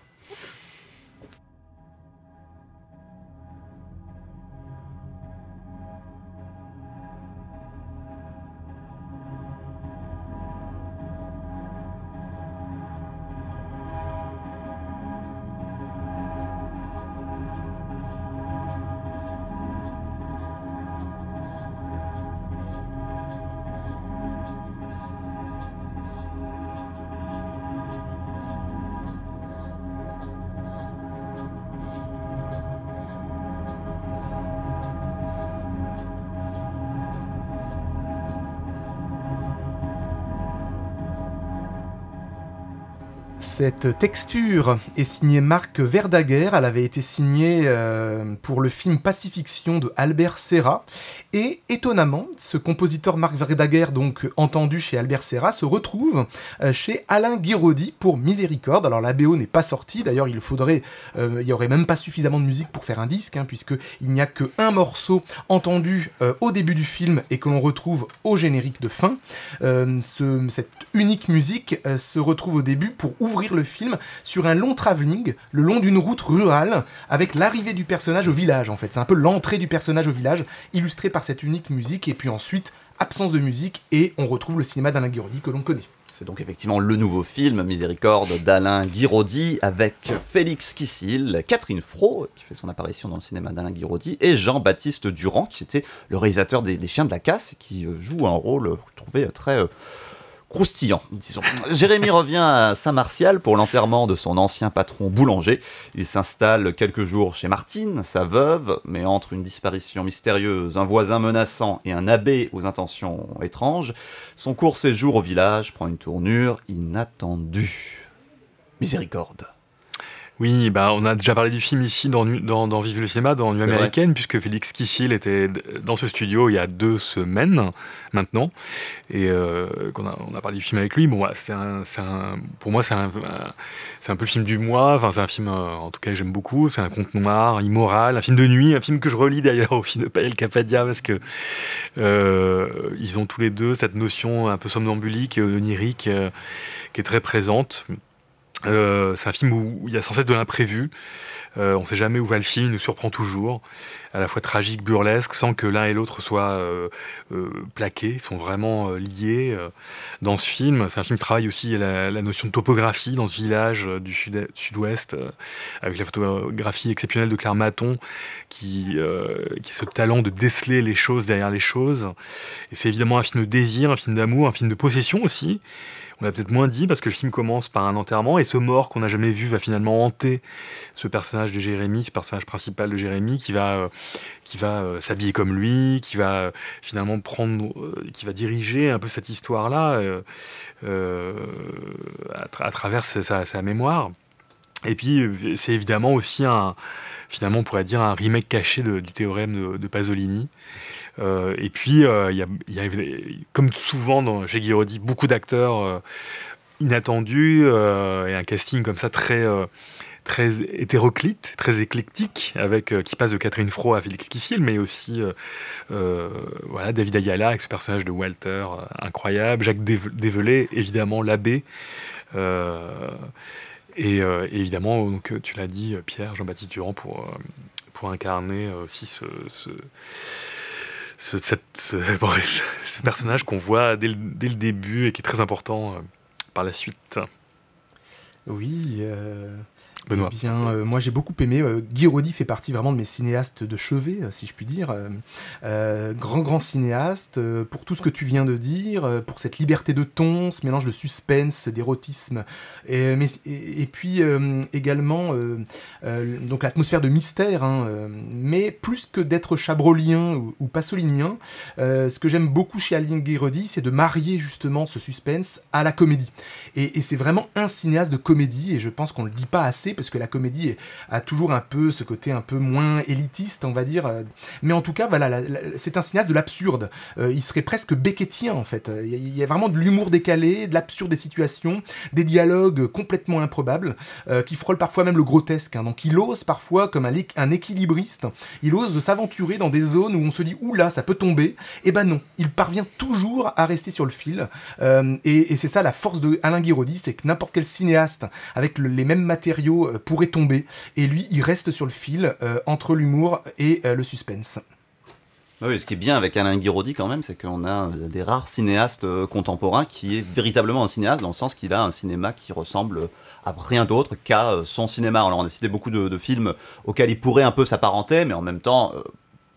Cette texture est signée Marc Verdaguer. Elle avait été signée pour le film Pacifiction de Albert Serra. Et étonnamment, ce compositeur Marc Verdaguer, donc entendu chez Albert Serra, se retrouve chez Alain Guiraudy pour Miséricorde. Alors la BO n'est pas sortie. D'ailleurs, il y aurait même pas suffisamment de musique pour faire un disque, puisqu'il n'y a qu'un morceau entendu au début du film et que l'on retrouve au générique de fin. Cette unique musique se retrouve au début pour ouvrir le film sur un long travelling, le long d'une route rurale, avec l'arrivée du personnage au village, en fait. C'est un peu l'entrée du personnage au village, illustrée par cette unique musique, et puis ensuite, absence de musique, et on retrouve le cinéma d'Alain Guiraudy que l'on connaît. C'est donc effectivement le nouveau film Miséricorde d'Alain Guiraudy avec Félix Kissel, Catherine Fro qui fait son apparition dans le cinéma d'Alain Guiraudy et Jean-Baptiste Durand qui était le réalisateur des Chiens de la Casse et qui joue un rôle je trouvais très croustillant, disons. Jérémy revient à Saint-Martial pour l'enterrement de son ancien patron boulanger. Il s'installe quelques jours chez Martine, sa veuve, mais entre une disparition mystérieuse, un voisin menaçant et un abbé aux intentions étranges, son court séjour au village prend une tournure inattendue. Miséricorde. Oui, on a déjà parlé du film ici dans Vive le cinéma, dans Nuit américaine, puisque Félix Kissel était dans ce studio il y a 2 semaines maintenant, et on a parlé du film avec lui. Bon, pour moi, c'est un peu le film du mois. Enfin, c'est un film, en tout cas, que j'aime beaucoup. C'est un conte noir, immoral, un film de nuit, un film que je relis d'ailleurs au film de Paël Kapadia, parce que ils ont tous les deux cette notion un peu somnambulique et onirique qui est très présente. C'est un film où il y a sans cesse de l'imprévu. On ne sait jamais où va le film, il nous surprend toujours, à la fois tragique, burlesque, sans que l'un et l'autre soient plaqués. Ils sont vraiment liés dans ce film. C'est un film qui travaille aussi la notion de topographie dans ce village du sud-ouest, avec la photographie exceptionnelle de Claire Maton, qui a ce talent de déceler les choses derrière les choses. Et c'est évidemment un film de désir, un film d'amour, un film de possession aussi. On l'a peut-être moins dit parce que le film commence par un enterrement et ce mort qu'on n'a jamais vu va finalement hanter ce personnage de Jérémy, ce personnage principal de Jérémy qui va s'habiller comme lui, qui va finalement qui va diriger un peu cette histoire-là à travers sa mémoire. Et puis c'est évidemment aussi finalement on pourrait dire un remake caché du théorème de Pasolini. Et puis, il y a, comme souvent chez Guiraudy, beaucoup d'acteurs inattendus et un casting comme ça très hétéroclite, très éclectique, qui passe de Catherine Fro à Félix Kissel, mais aussi David Ayala avec ce personnage de Walter incroyable, Jacques Dévelay, évidemment l'abbé. Et évidemment, donc, tu l'as dit, Pierre, Jean-Baptiste Durand pour incarner aussi ce personnage qu'on voit dès le début et qui est très important par la suite. Oui, Benoît. Eh bien, moi j'ai beaucoup aimé. Guiraudy fait partie vraiment de mes cinéastes de chevet, si je puis dire. Grand cinéaste, pour tout ce que tu viens de dire, pour cette liberté de ton, ce mélange de suspense, d'érotisme, et puis également donc l'atmosphère de mystère, mais plus que d'être chabrolien ou pasolinien, ce que j'aime beaucoup chez Alain Guiraudy, c'est de marier justement ce suspense à la comédie. Et c'est vraiment un cinéaste de comédie, et je pense qu'on le dit pas assez, parce que la comédie a toujours un peu ce côté un peu moins élitiste, on va dire. Mais en tout cas, voilà, c'est un cinéaste de l'absurde. Il serait presque beckettien, en fait. Il y a vraiment de l'humour décalé, de l'absurde des situations, des dialogues complètement improbables, qui frôlent parfois même le grotesque. Donc il ose parfois, comme un équilibriste, il ose s'aventurer dans des zones où on se dit « Oula, ça peut tomber ». Et ben non, il parvient toujours à rester sur le fil. Et c'est ça la force de Alain Guiraudy, c'est que n'importe quel cinéaste, avec les mêmes matériaux, pourrait tomber, et lui il reste sur le fil entre l'humour et le suspense. Oui, ce qui est bien avec Alain Guiraudy quand même, c'est qu'on a des rares cinéastes contemporains qui est véritablement un cinéaste, dans le sens qu'il a un cinéma qui ressemble à rien d'autre qu'à son cinéma. Alors on a cité beaucoup de films auxquels il pourrait un peu s'apparenter, mais en même temps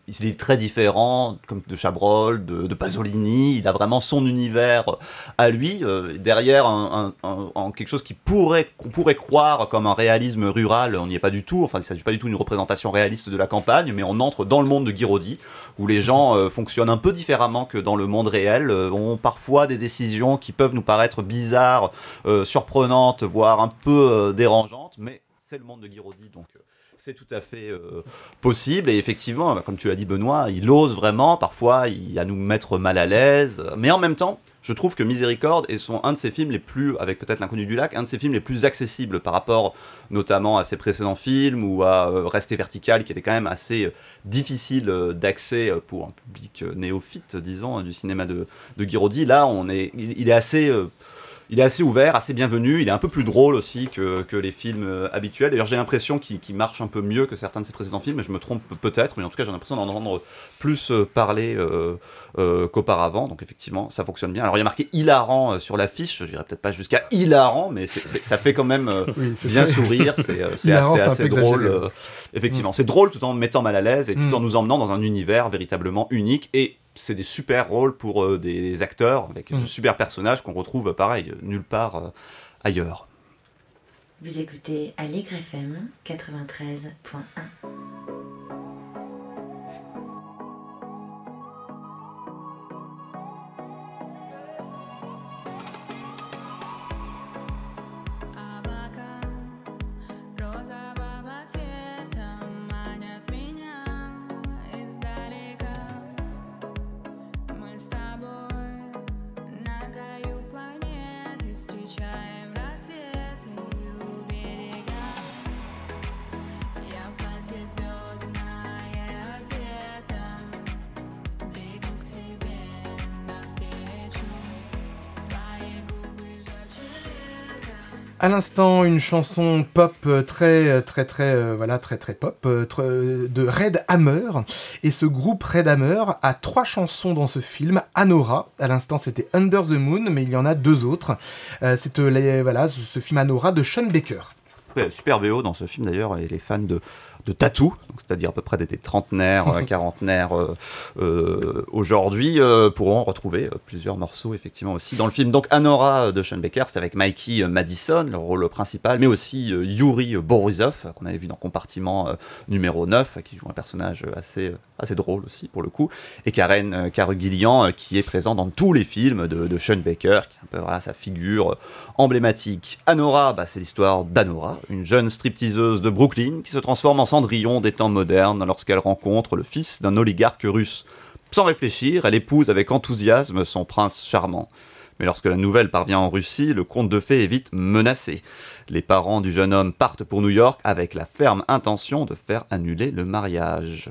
il est très différent, comme de Chabrol, de Pasolini. Il a vraiment son univers à lui. Derrière quelque chose qu'on pourrait croire comme un réalisme rural, on n'y est pas du tout. Enfin, il ne s'agit pas du tout d'une représentation réaliste de la campagne, mais on entre dans le monde de Guiraudy, où les gens fonctionnent un peu différemment que dans le monde réel, ont parfois des décisions qui peuvent nous paraître bizarres, surprenantes, voire un peu dérangeantes, mais c'est le monde de Guiraudy, donc... c'est tout à fait possible, et effectivement, comme tu l'as dit Benoît, il ose vraiment parfois à nous mettre mal à l'aise, mais en même temps, je trouve que Miséricorde est un de ses films les plus, avec peut-être L'Inconnu du lac, un de ses films les plus accessibles par rapport notamment à ses précédents films ou à Rester vertical, qui était quand même assez difficile d'accès pour un public néophyte, disons, du cinéma de Guiraudy. Là, il est assez... il est assez ouvert, assez bienvenu, il est un peu plus drôle aussi que les films habituels. D'ailleurs, j'ai l'impression qu'il marche un peu mieux que certains de ses précédents films, mais je me trompe peut-être, mais en tout cas, j'ai l'impression d'en entendre plus parler qu'auparavant, donc effectivement, ça fonctionne bien. Alors, il y a marqué hilarant sur l'affiche, je dirais peut-être pas jusqu'à hilarant, mais ça fait quand même bien sourire, c'est assez drôle. Effectivement, c'est drôle tout en mettant mal à l'aise et tout en nous emmenant dans un univers véritablement unique, et c'est des super rôles pour des acteurs avec de super personnages qu'on retrouve pareil nulle part ailleurs. Vous écoutez Aligre FM 93.1. À l'instant, une chanson pop très pop de Red Hammer. Et ce groupe Red Hammer a 3 chansons dans ce film. Anora, à l'instant c'était Under the Moon, mais il y en a 2 autres. C'est ce film Anora de Sean Baker. Super BO dans ce film d'ailleurs, et les fans de tatou, c'est-à-dire à peu près des trentenaires, quarantenaires aujourd'hui, pourront retrouver plusieurs morceaux effectivement aussi dans le film. Donc Anora de Sean Baker, c'est avec Mikey Madison, le rôle principal, mais aussi Yuri Borisov, qu'on avait vu dans Compartiment numéro 9, qui joue un personnage assez drôle aussi pour le coup, et Karen Carugilian, qui est présent dans tous les films de Sean Baker, qui est un peu sa figure emblématique. Anora, c'est l'histoire d'Anora, une jeune stripteaseuse de Brooklyn qui se transforme en Cendrillon des temps modernes lorsqu'elle rencontre le fils d'un oligarque russe. Sans réfléchir, elle épouse avec enthousiasme son prince charmant. Mais lorsque la nouvelle parvient en Russie, le conte de fées est vite menacé. Les parents du jeune homme partent pour New York avec la ferme intention de faire annuler le mariage.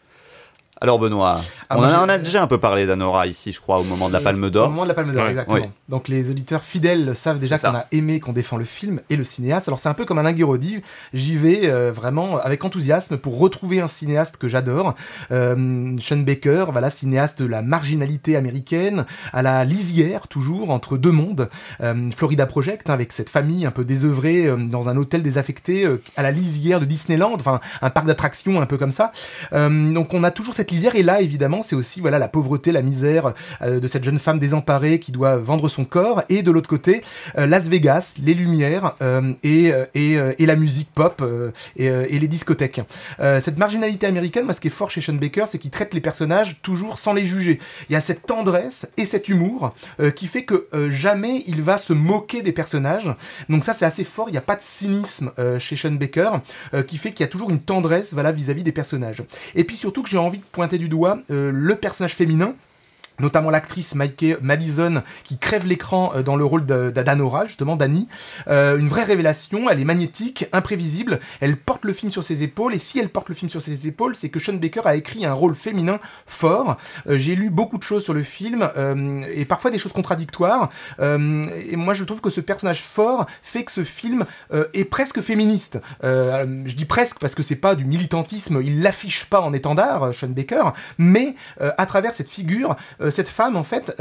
Alors Benoît, on a déjà un peu parlé d'Anora ici, je crois, au moment de la Palme d'Or. Au moment de la Palme d'Or, exactement. Oui. Donc les auditeurs fidèles savent déjà qu'on a aimé, qu'on défend le film et le cinéaste. Alors c'est un peu comme Alain Guiraudy, j'y vais vraiment avec enthousiasme pour retrouver un cinéaste que j'adore. Sean Baker, cinéaste de la marginalité américaine, à la lisière toujours, entre deux mondes. Florida Project, avec cette famille un peu désœuvrée dans un hôtel désaffecté, à la lisière de Disneyland, enfin un parc d'attractions un peu comme ça. Donc on a toujours cette lisière, et là évidemment c'est aussi la pauvreté, la misère de cette jeune femme désemparée qui doit vendre son corps, et de l'autre côté Las Vegas, les lumières et la musique pop et les discothèques. Cette marginalité américaine, ce qui est fort chez Sean Baker, c'est qu'il traite les personnages toujours sans les juger. Il y a cette tendresse et cet humour qui fait que jamais il va se moquer des personnages, donc ça c'est assez fort. Il n'y a pas de cynisme chez Sean Baker, qui fait qu'il y a toujours une tendresse vis-à-vis des personnages. Et puis surtout que j'ai envie de pointer du doigt le personnage féminin, notamment l'actrice Mikey Madison, qui crève l'écran dans le rôle d'Anora, justement, d'Annie. Une vraie révélation, elle est magnétique, imprévisible, elle porte le film sur ses épaules, et si elle porte le film sur ses épaules, c'est que Sean Baker a écrit un rôle féminin fort. J'ai lu beaucoup de choses sur le film, et parfois des choses contradictoires, et moi je trouve que ce personnage fort fait que ce film est presque féministe. Je dis presque parce que c'est pas du militantisme, il l'affiche pas en étendard, Sean Baker, mais à travers cette figure, cette femme, en fait,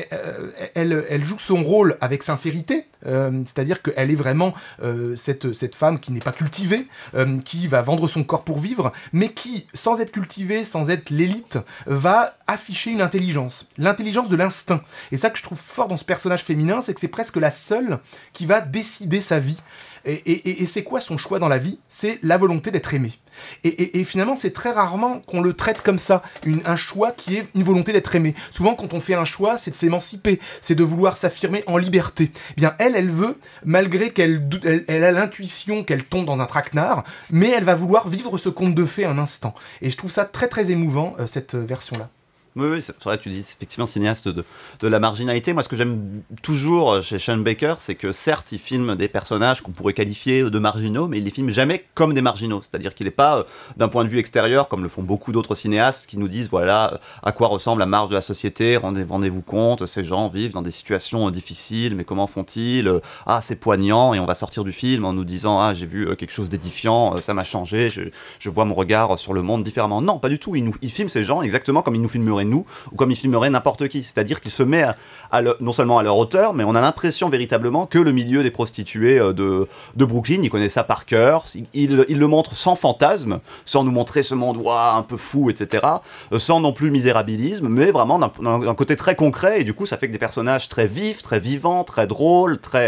elle joue son rôle avec sincérité, c'est-à-dire qu'elle est vraiment cette femme qui n'est pas cultivée, qui va vendre son corps pour vivre, mais qui, sans être cultivée, sans être l'élite, va afficher une intelligence, l'intelligence de l'instinct. Et ça que je trouve fort dans ce personnage féminin, c'est que c'est presque la seule qui va décider sa vie. Et c'est quoi son choix dans la vie ? C'est la volonté d'être aimé. Et finalement, c'est très rarement qu'on le traite comme ça, un choix qui est une volonté d'être aimé. Souvent, quand on fait un choix, c'est de s'émanciper, c'est de vouloir s'affirmer en liberté. Eh bien, elle veut, malgré qu'elle a l'intuition qu'elle tombe dans un traquenard, mais elle va vouloir vivre ce conte de fées un instant. Et je trouve ça très très émouvant, cette version-là. Oui, c'est vrai, tu dis effectivement cinéaste de la marginalité. Moi, ce que j'aime toujours chez Sean Baker, c'est que certes, il filme des personnages qu'on pourrait qualifier de marginaux, mais il les filme jamais comme des marginaux. C'est-à-dire qu'il n'est pas, d'un point de vue extérieur, comme le font beaucoup d'autres cinéastes, qui nous disent, voilà, à quoi ressemble la marge de la société, rendez-vous compte, ces gens vivent dans des situations difficiles, mais comment font-ils ? Ah, c'est poignant, et on va sortir du film en nous disant, ah, j'ai vu quelque chose d'édifiant, ça m'a changé, je vois mon regard sur le monde différemment. Non, pas du tout. Il filme ces gens exactement comme il nous filmerait nous, ou comme il filmerait n'importe qui, c'est-à-dire qu'il se met non seulement à leur hauteur, mais on a l'impression véritablement que le milieu des prostituées de Brooklyn, il connaît ça par cœur, il le montre sans fantasme, sans nous montrer ce monde un peu fou, etc., sans non plus misérabilisme, mais vraiment d'un côté très concret, et du coup ça fait que des personnages très vifs, très vivants, très drôles, très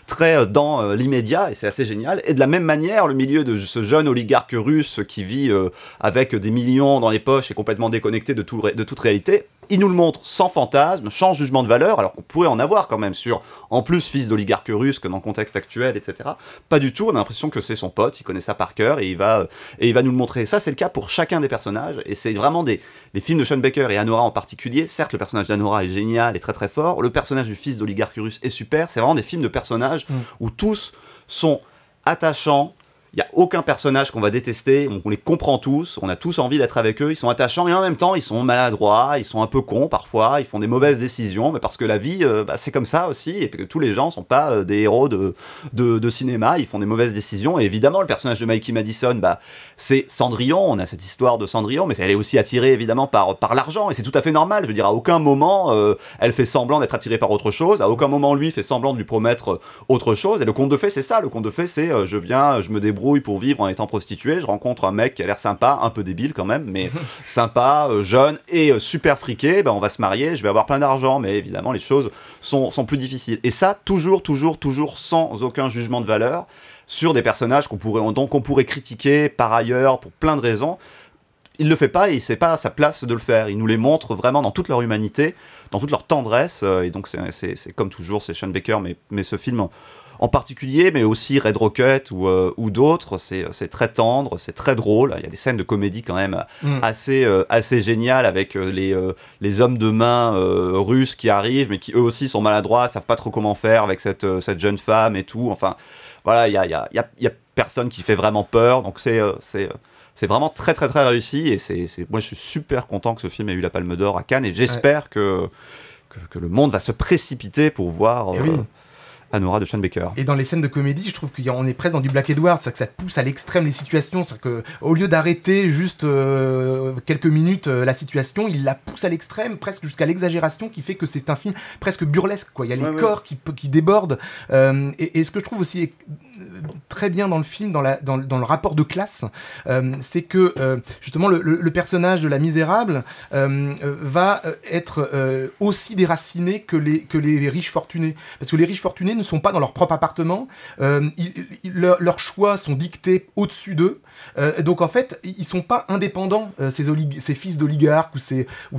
dans l'immédiat, et c'est assez génial. Et de la même manière, le milieu de ce jeune oligarque russe qui vit avec des millions dans les poches et complètement déconnecté de toute réalité, il nous le montre sans fantasme, sans jugement de valeur, alors qu'on pourrait en avoir quand même sur, en plus, fils d'oligarque russe, que dans le contexte actuel, etc. Pas du tout, on a l'impression que c'est son pote, il connaît ça par cœur, et il va nous le montrer. Et ça, c'est le cas pour chacun des personnages, et c'est vraiment les films de Sean Baker et Anora en particulier. Certes, le personnage d'Anora est génial et très très fort, le personnage du fils d'oligarque russe est super, c'est vraiment des films de personnages où tous sont attachants. Il n'y a aucun personnage qu'on va détester, on les comprend tous, on a tous envie d'être avec eux, ils sont attachants et en même temps ils sont maladroits, ils sont un peu cons parfois, ils font des mauvaises décisions, mais parce que la vie c'est comme ça aussi, et que tous les gens ne sont pas des héros de cinéma, ils font des mauvaises décisions, et évidemment le personnage de Mikey Madison, c'est Cendrillon, on a cette histoire de Cendrillon, mais elle est aussi attirée évidemment par l'argent, et c'est tout à fait normal, je veux dire, à aucun moment elle fait semblant d'être attirée par autre chose, à aucun moment lui fait semblant de lui promettre autre chose, et le conte de fées c'est ça, le conte de fées c'est je me débrouille pour vivre en étant prostituée, je rencontre un mec qui a l'air sympa, un peu débile quand même, mais sympa, jeune et super friqué, on va se marier, je vais avoir plein d'argent, mais évidemment les choses sont plus difficiles. Et ça, toujours sans aucun jugement de valeur, sur des personnages qu'on pourrait critiquer par ailleurs pour plein de raisons. Il le fait pas et c'est pas à sa place de le faire. Il nous les montre vraiment dans toute leur humanité, dans toute leur tendresse, et donc c'est comme toujours, c'est Sean Baker, mais ce film en particulier, mais aussi Red Rocket ou d'autres, c'est très tendre, c'est très drôle. Il y a des scènes de comédie quand même assez géniales avec les hommes de main russes qui arrivent, mais qui eux aussi sont maladroits, savent pas trop comment faire avec cette jeune femme et tout. Enfin, voilà, il y a personne qui fait vraiment peur, donc c'est vraiment très très très réussi, et moi je suis super content que ce film ait eu la Palme d'Or à Cannes, et j'espère que le monde va se précipiter pour voir Anora de Sean Baker. Et dans les scènes de comédie, je trouve qu'on est presque dans du Black Edward, c'est-à-dire que ça pousse à l'extrême les situations, c'est-à-dire qu'au lieu d'arrêter juste quelques minutes la situation, il la pousse à l'extrême, presque jusqu'à l'exagération, qui fait que c'est un film presque burlesque, quoi. Il y a les corps qui débordent, et ce que je trouve aussi très bien dans le film, dans le rapport de classe, c'est que justement le personnage de la misérable va être aussi déraciné que les riches fortunés, parce que les riches fortunés ne sont pas dans leur propre appartement, leurs choix sont dictés au-dessus d'eux, donc en fait ils sont pas indépendants, ces fils d'oligarques ou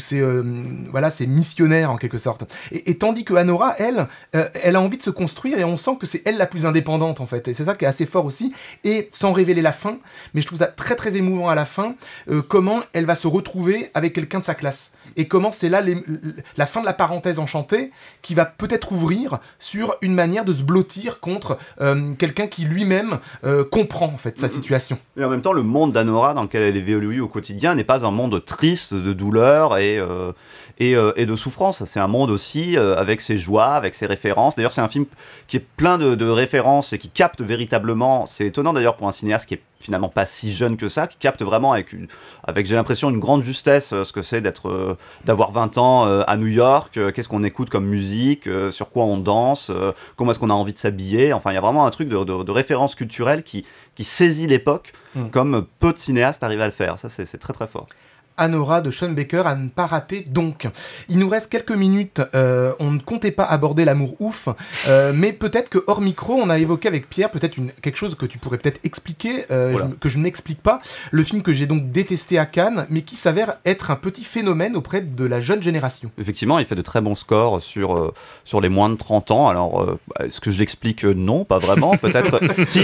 ces missionnaires en quelque sorte, et tandis que Anora, elle a envie de se construire, et on sent que c'est elle la plus indépendante en fait, et c'est ça qui est assez fort aussi, et sans révéler la fin, mais je trouve ça très très émouvant à la fin, comment elle va se retrouver avec quelqu'un de sa classe, et comment c'est là la fin de la parenthèse enchantée qui va peut-être ouvrir sur une manière de se blottir contre quelqu'un qui lui-même comprend en fait sa situation. Et en même temps, le monde d'Anora dans lequel elle évolue au quotidien n'est pas un monde triste de douleur et de souffrance. C'est un monde aussi avec ses joies, avec ses références. D'ailleurs, c'est un film qui est plein de références et qui capte véritablement, c'est étonnant d'ailleurs pour un cinéaste qui est finalement pas si jeune que ça, qui capte vraiment avec j'ai l'impression, une grande justesse ce que c'est d'être d'avoir 20 ans à New York, qu'est-ce qu'on écoute comme musique, sur quoi on danse, comment est-ce qu'on a envie de s'habiller. Enfin, il y a vraiment un truc de référence culturelle qui saisit l'époque comme peu de cinéastes arrivent à le faire. Ça, c'est très très fort. Anora de Sean Baker à ne pas rater donc. Il nous reste quelques minutes, on ne comptait pas aborder l'amour ouf, mais peut-être que hors micro, on a évoqué avec Pierre peut-être quelque chose que tu pourrais peut-être expliquer, que je n'explique pas. Le film que j'ai donc détesté à Cannes, mais qui s'avère être un petit phénomène auprès de la jeune génération. Effectivement, il fait de très bons scores sur les moins de 30 ans. Alors, est-ce que je l'explique? Non, pas vraiment. Peut-être. Si,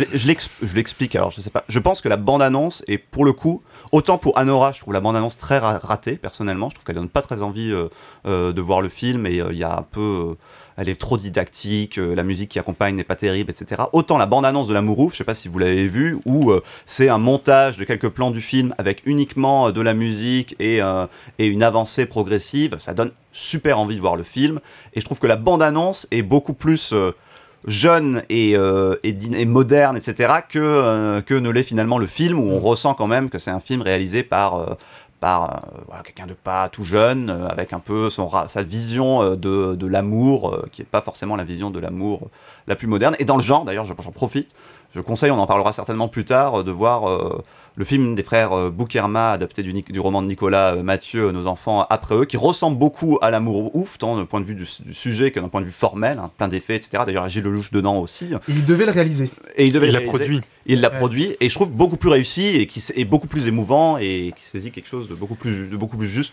je l'explique. Alors, je sais pas. Je pense que la bande-annonce est, pour le coup, autant pour Anora, je trouve la bande-annonce très ratée, personnellement. Je trouve qu'elle donne pas très envie de voir le film, et il y a un peu... elle est trop didactique, la musique qui accompagne n'est pas terrible, etc. Autant la bande-annonce de L'Amour ouf, je sais pas si vous l'avez vu, où c'est un montage de quelques plans du film avec uniquement de la musique et une avancée progressive. Ça donne super envie de voir le film. Et je trouve que la bande-annonce est beaucoup plus... jeune et moderne, etc., que ne l'est finalement le film, où on ressent quand même que c'est un film réalisé par quelqu'un de pas tout jeune, avec un peu sa vision de l'amour, qui n'est pas forcément la vision de l'amour la plus moderne. Et dans le genre, d'ailleurs, j'en profite, je conseille, on en parlera certainement plus tard, de voir le film des frères Boukerma, adapté du roman de Nicolas Mathieu, Nos enfants après eux, qui ressemble beaucoup à L'Amour ouf, tant d'un point de vue du sujet que d'un point de vue formel, plein d'effets, etc. D'ailleurs, Gilles Lelouch dedans aussi. Et il devait le réaliser. Et il l'a produit. Il l'a produit, et je trouve beaucoup plus réussi, et qui est beaucoup plus émouvant, et qui saisit quelque chose de beaucoup plus juste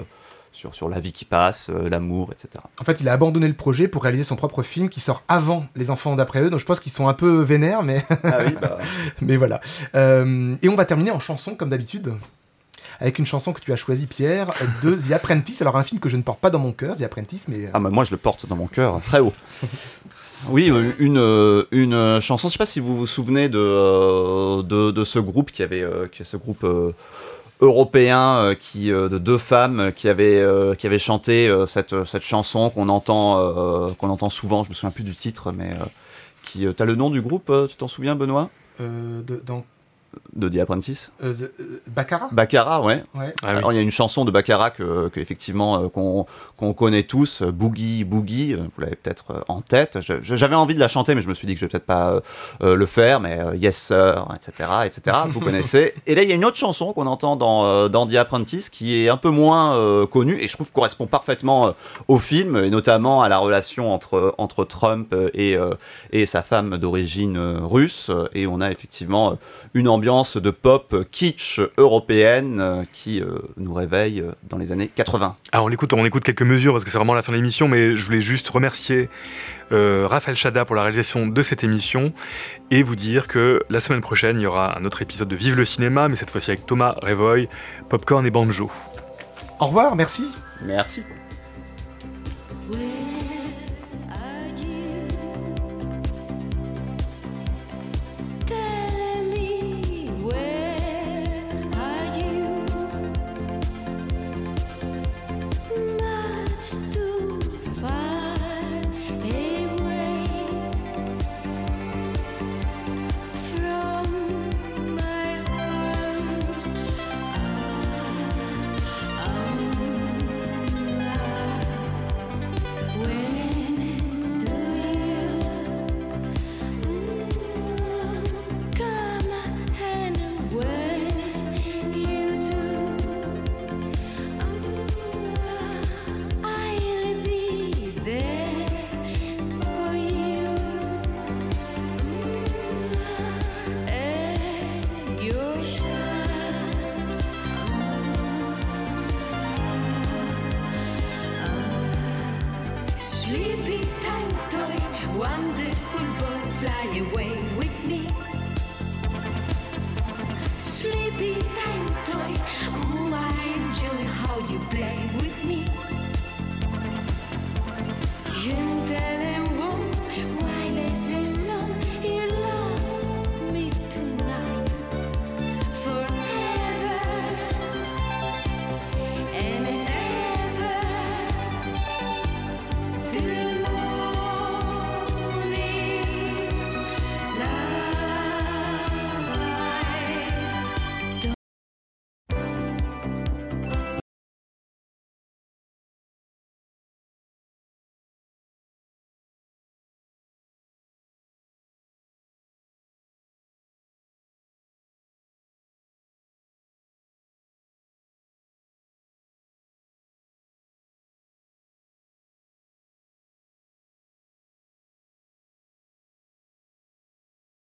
sur la vie qui passe, l'amour, etc. En fait, il a abandonné le projet pour réaliser son propre film qui sort avant Les enfants d'après eux, donc je pense qu'ils sont un peu vénères, mais... Ah oui, bah... mais voilà. Et on va terminer en chanson, comme d'habitude, avec une chanson que tu as choisie, Pierre, de The Apprentice. Alors, un film que je ne porte pas dans mon cœur, The Apprentice, mais... Ah bah moi, je le porte dans mon cœur, très haut. Oui, une chanson, je ne sais pas si vous vous souvenez de ce groupe qui est ce groupe... européen de deux femmes qui avaient chanté cette chanson qu'on entend souvent, je me souviens plus du titre, mais t'as le nom du groupe, tu t'en souviens, Benoît? De The Apprentice. Baccarat. Baccarat, ouais. Ah, oui. Alors il y a une chanson de Baccarat que effectivement qu'on connaît tous, Boogie Boogie, vous l'avez peut-être en tête. J'avais envie de la chanter, mais je me suis dit que je vais peut-être pas le faire, mais Yes Sir, etc. Vous connaissez. Et là il y a une autre chanson qu'on entend dans The Apprentice qui est un peu moins connue, et je trouve correspond parfaitement au film, et notamment à la relation entre Trump et sa femme d'origine russe. Et on a effectivement une ambiance de pop kitsch européenne qui nous réveille dans les années 80. Alors on écoute quelques mesures parce que c'est vraiment la fin de l'émission, mais je voulais juste remercier Raphaël Chada pour la réalisation de cette émission et vous dire que la semaine prochaine il y aura un autre épisode de Vive le cinéma, mais cette fois-ci avec Thomas Révoy, Popcorn et Banjo. Au revoir, merci. Merci. Oui.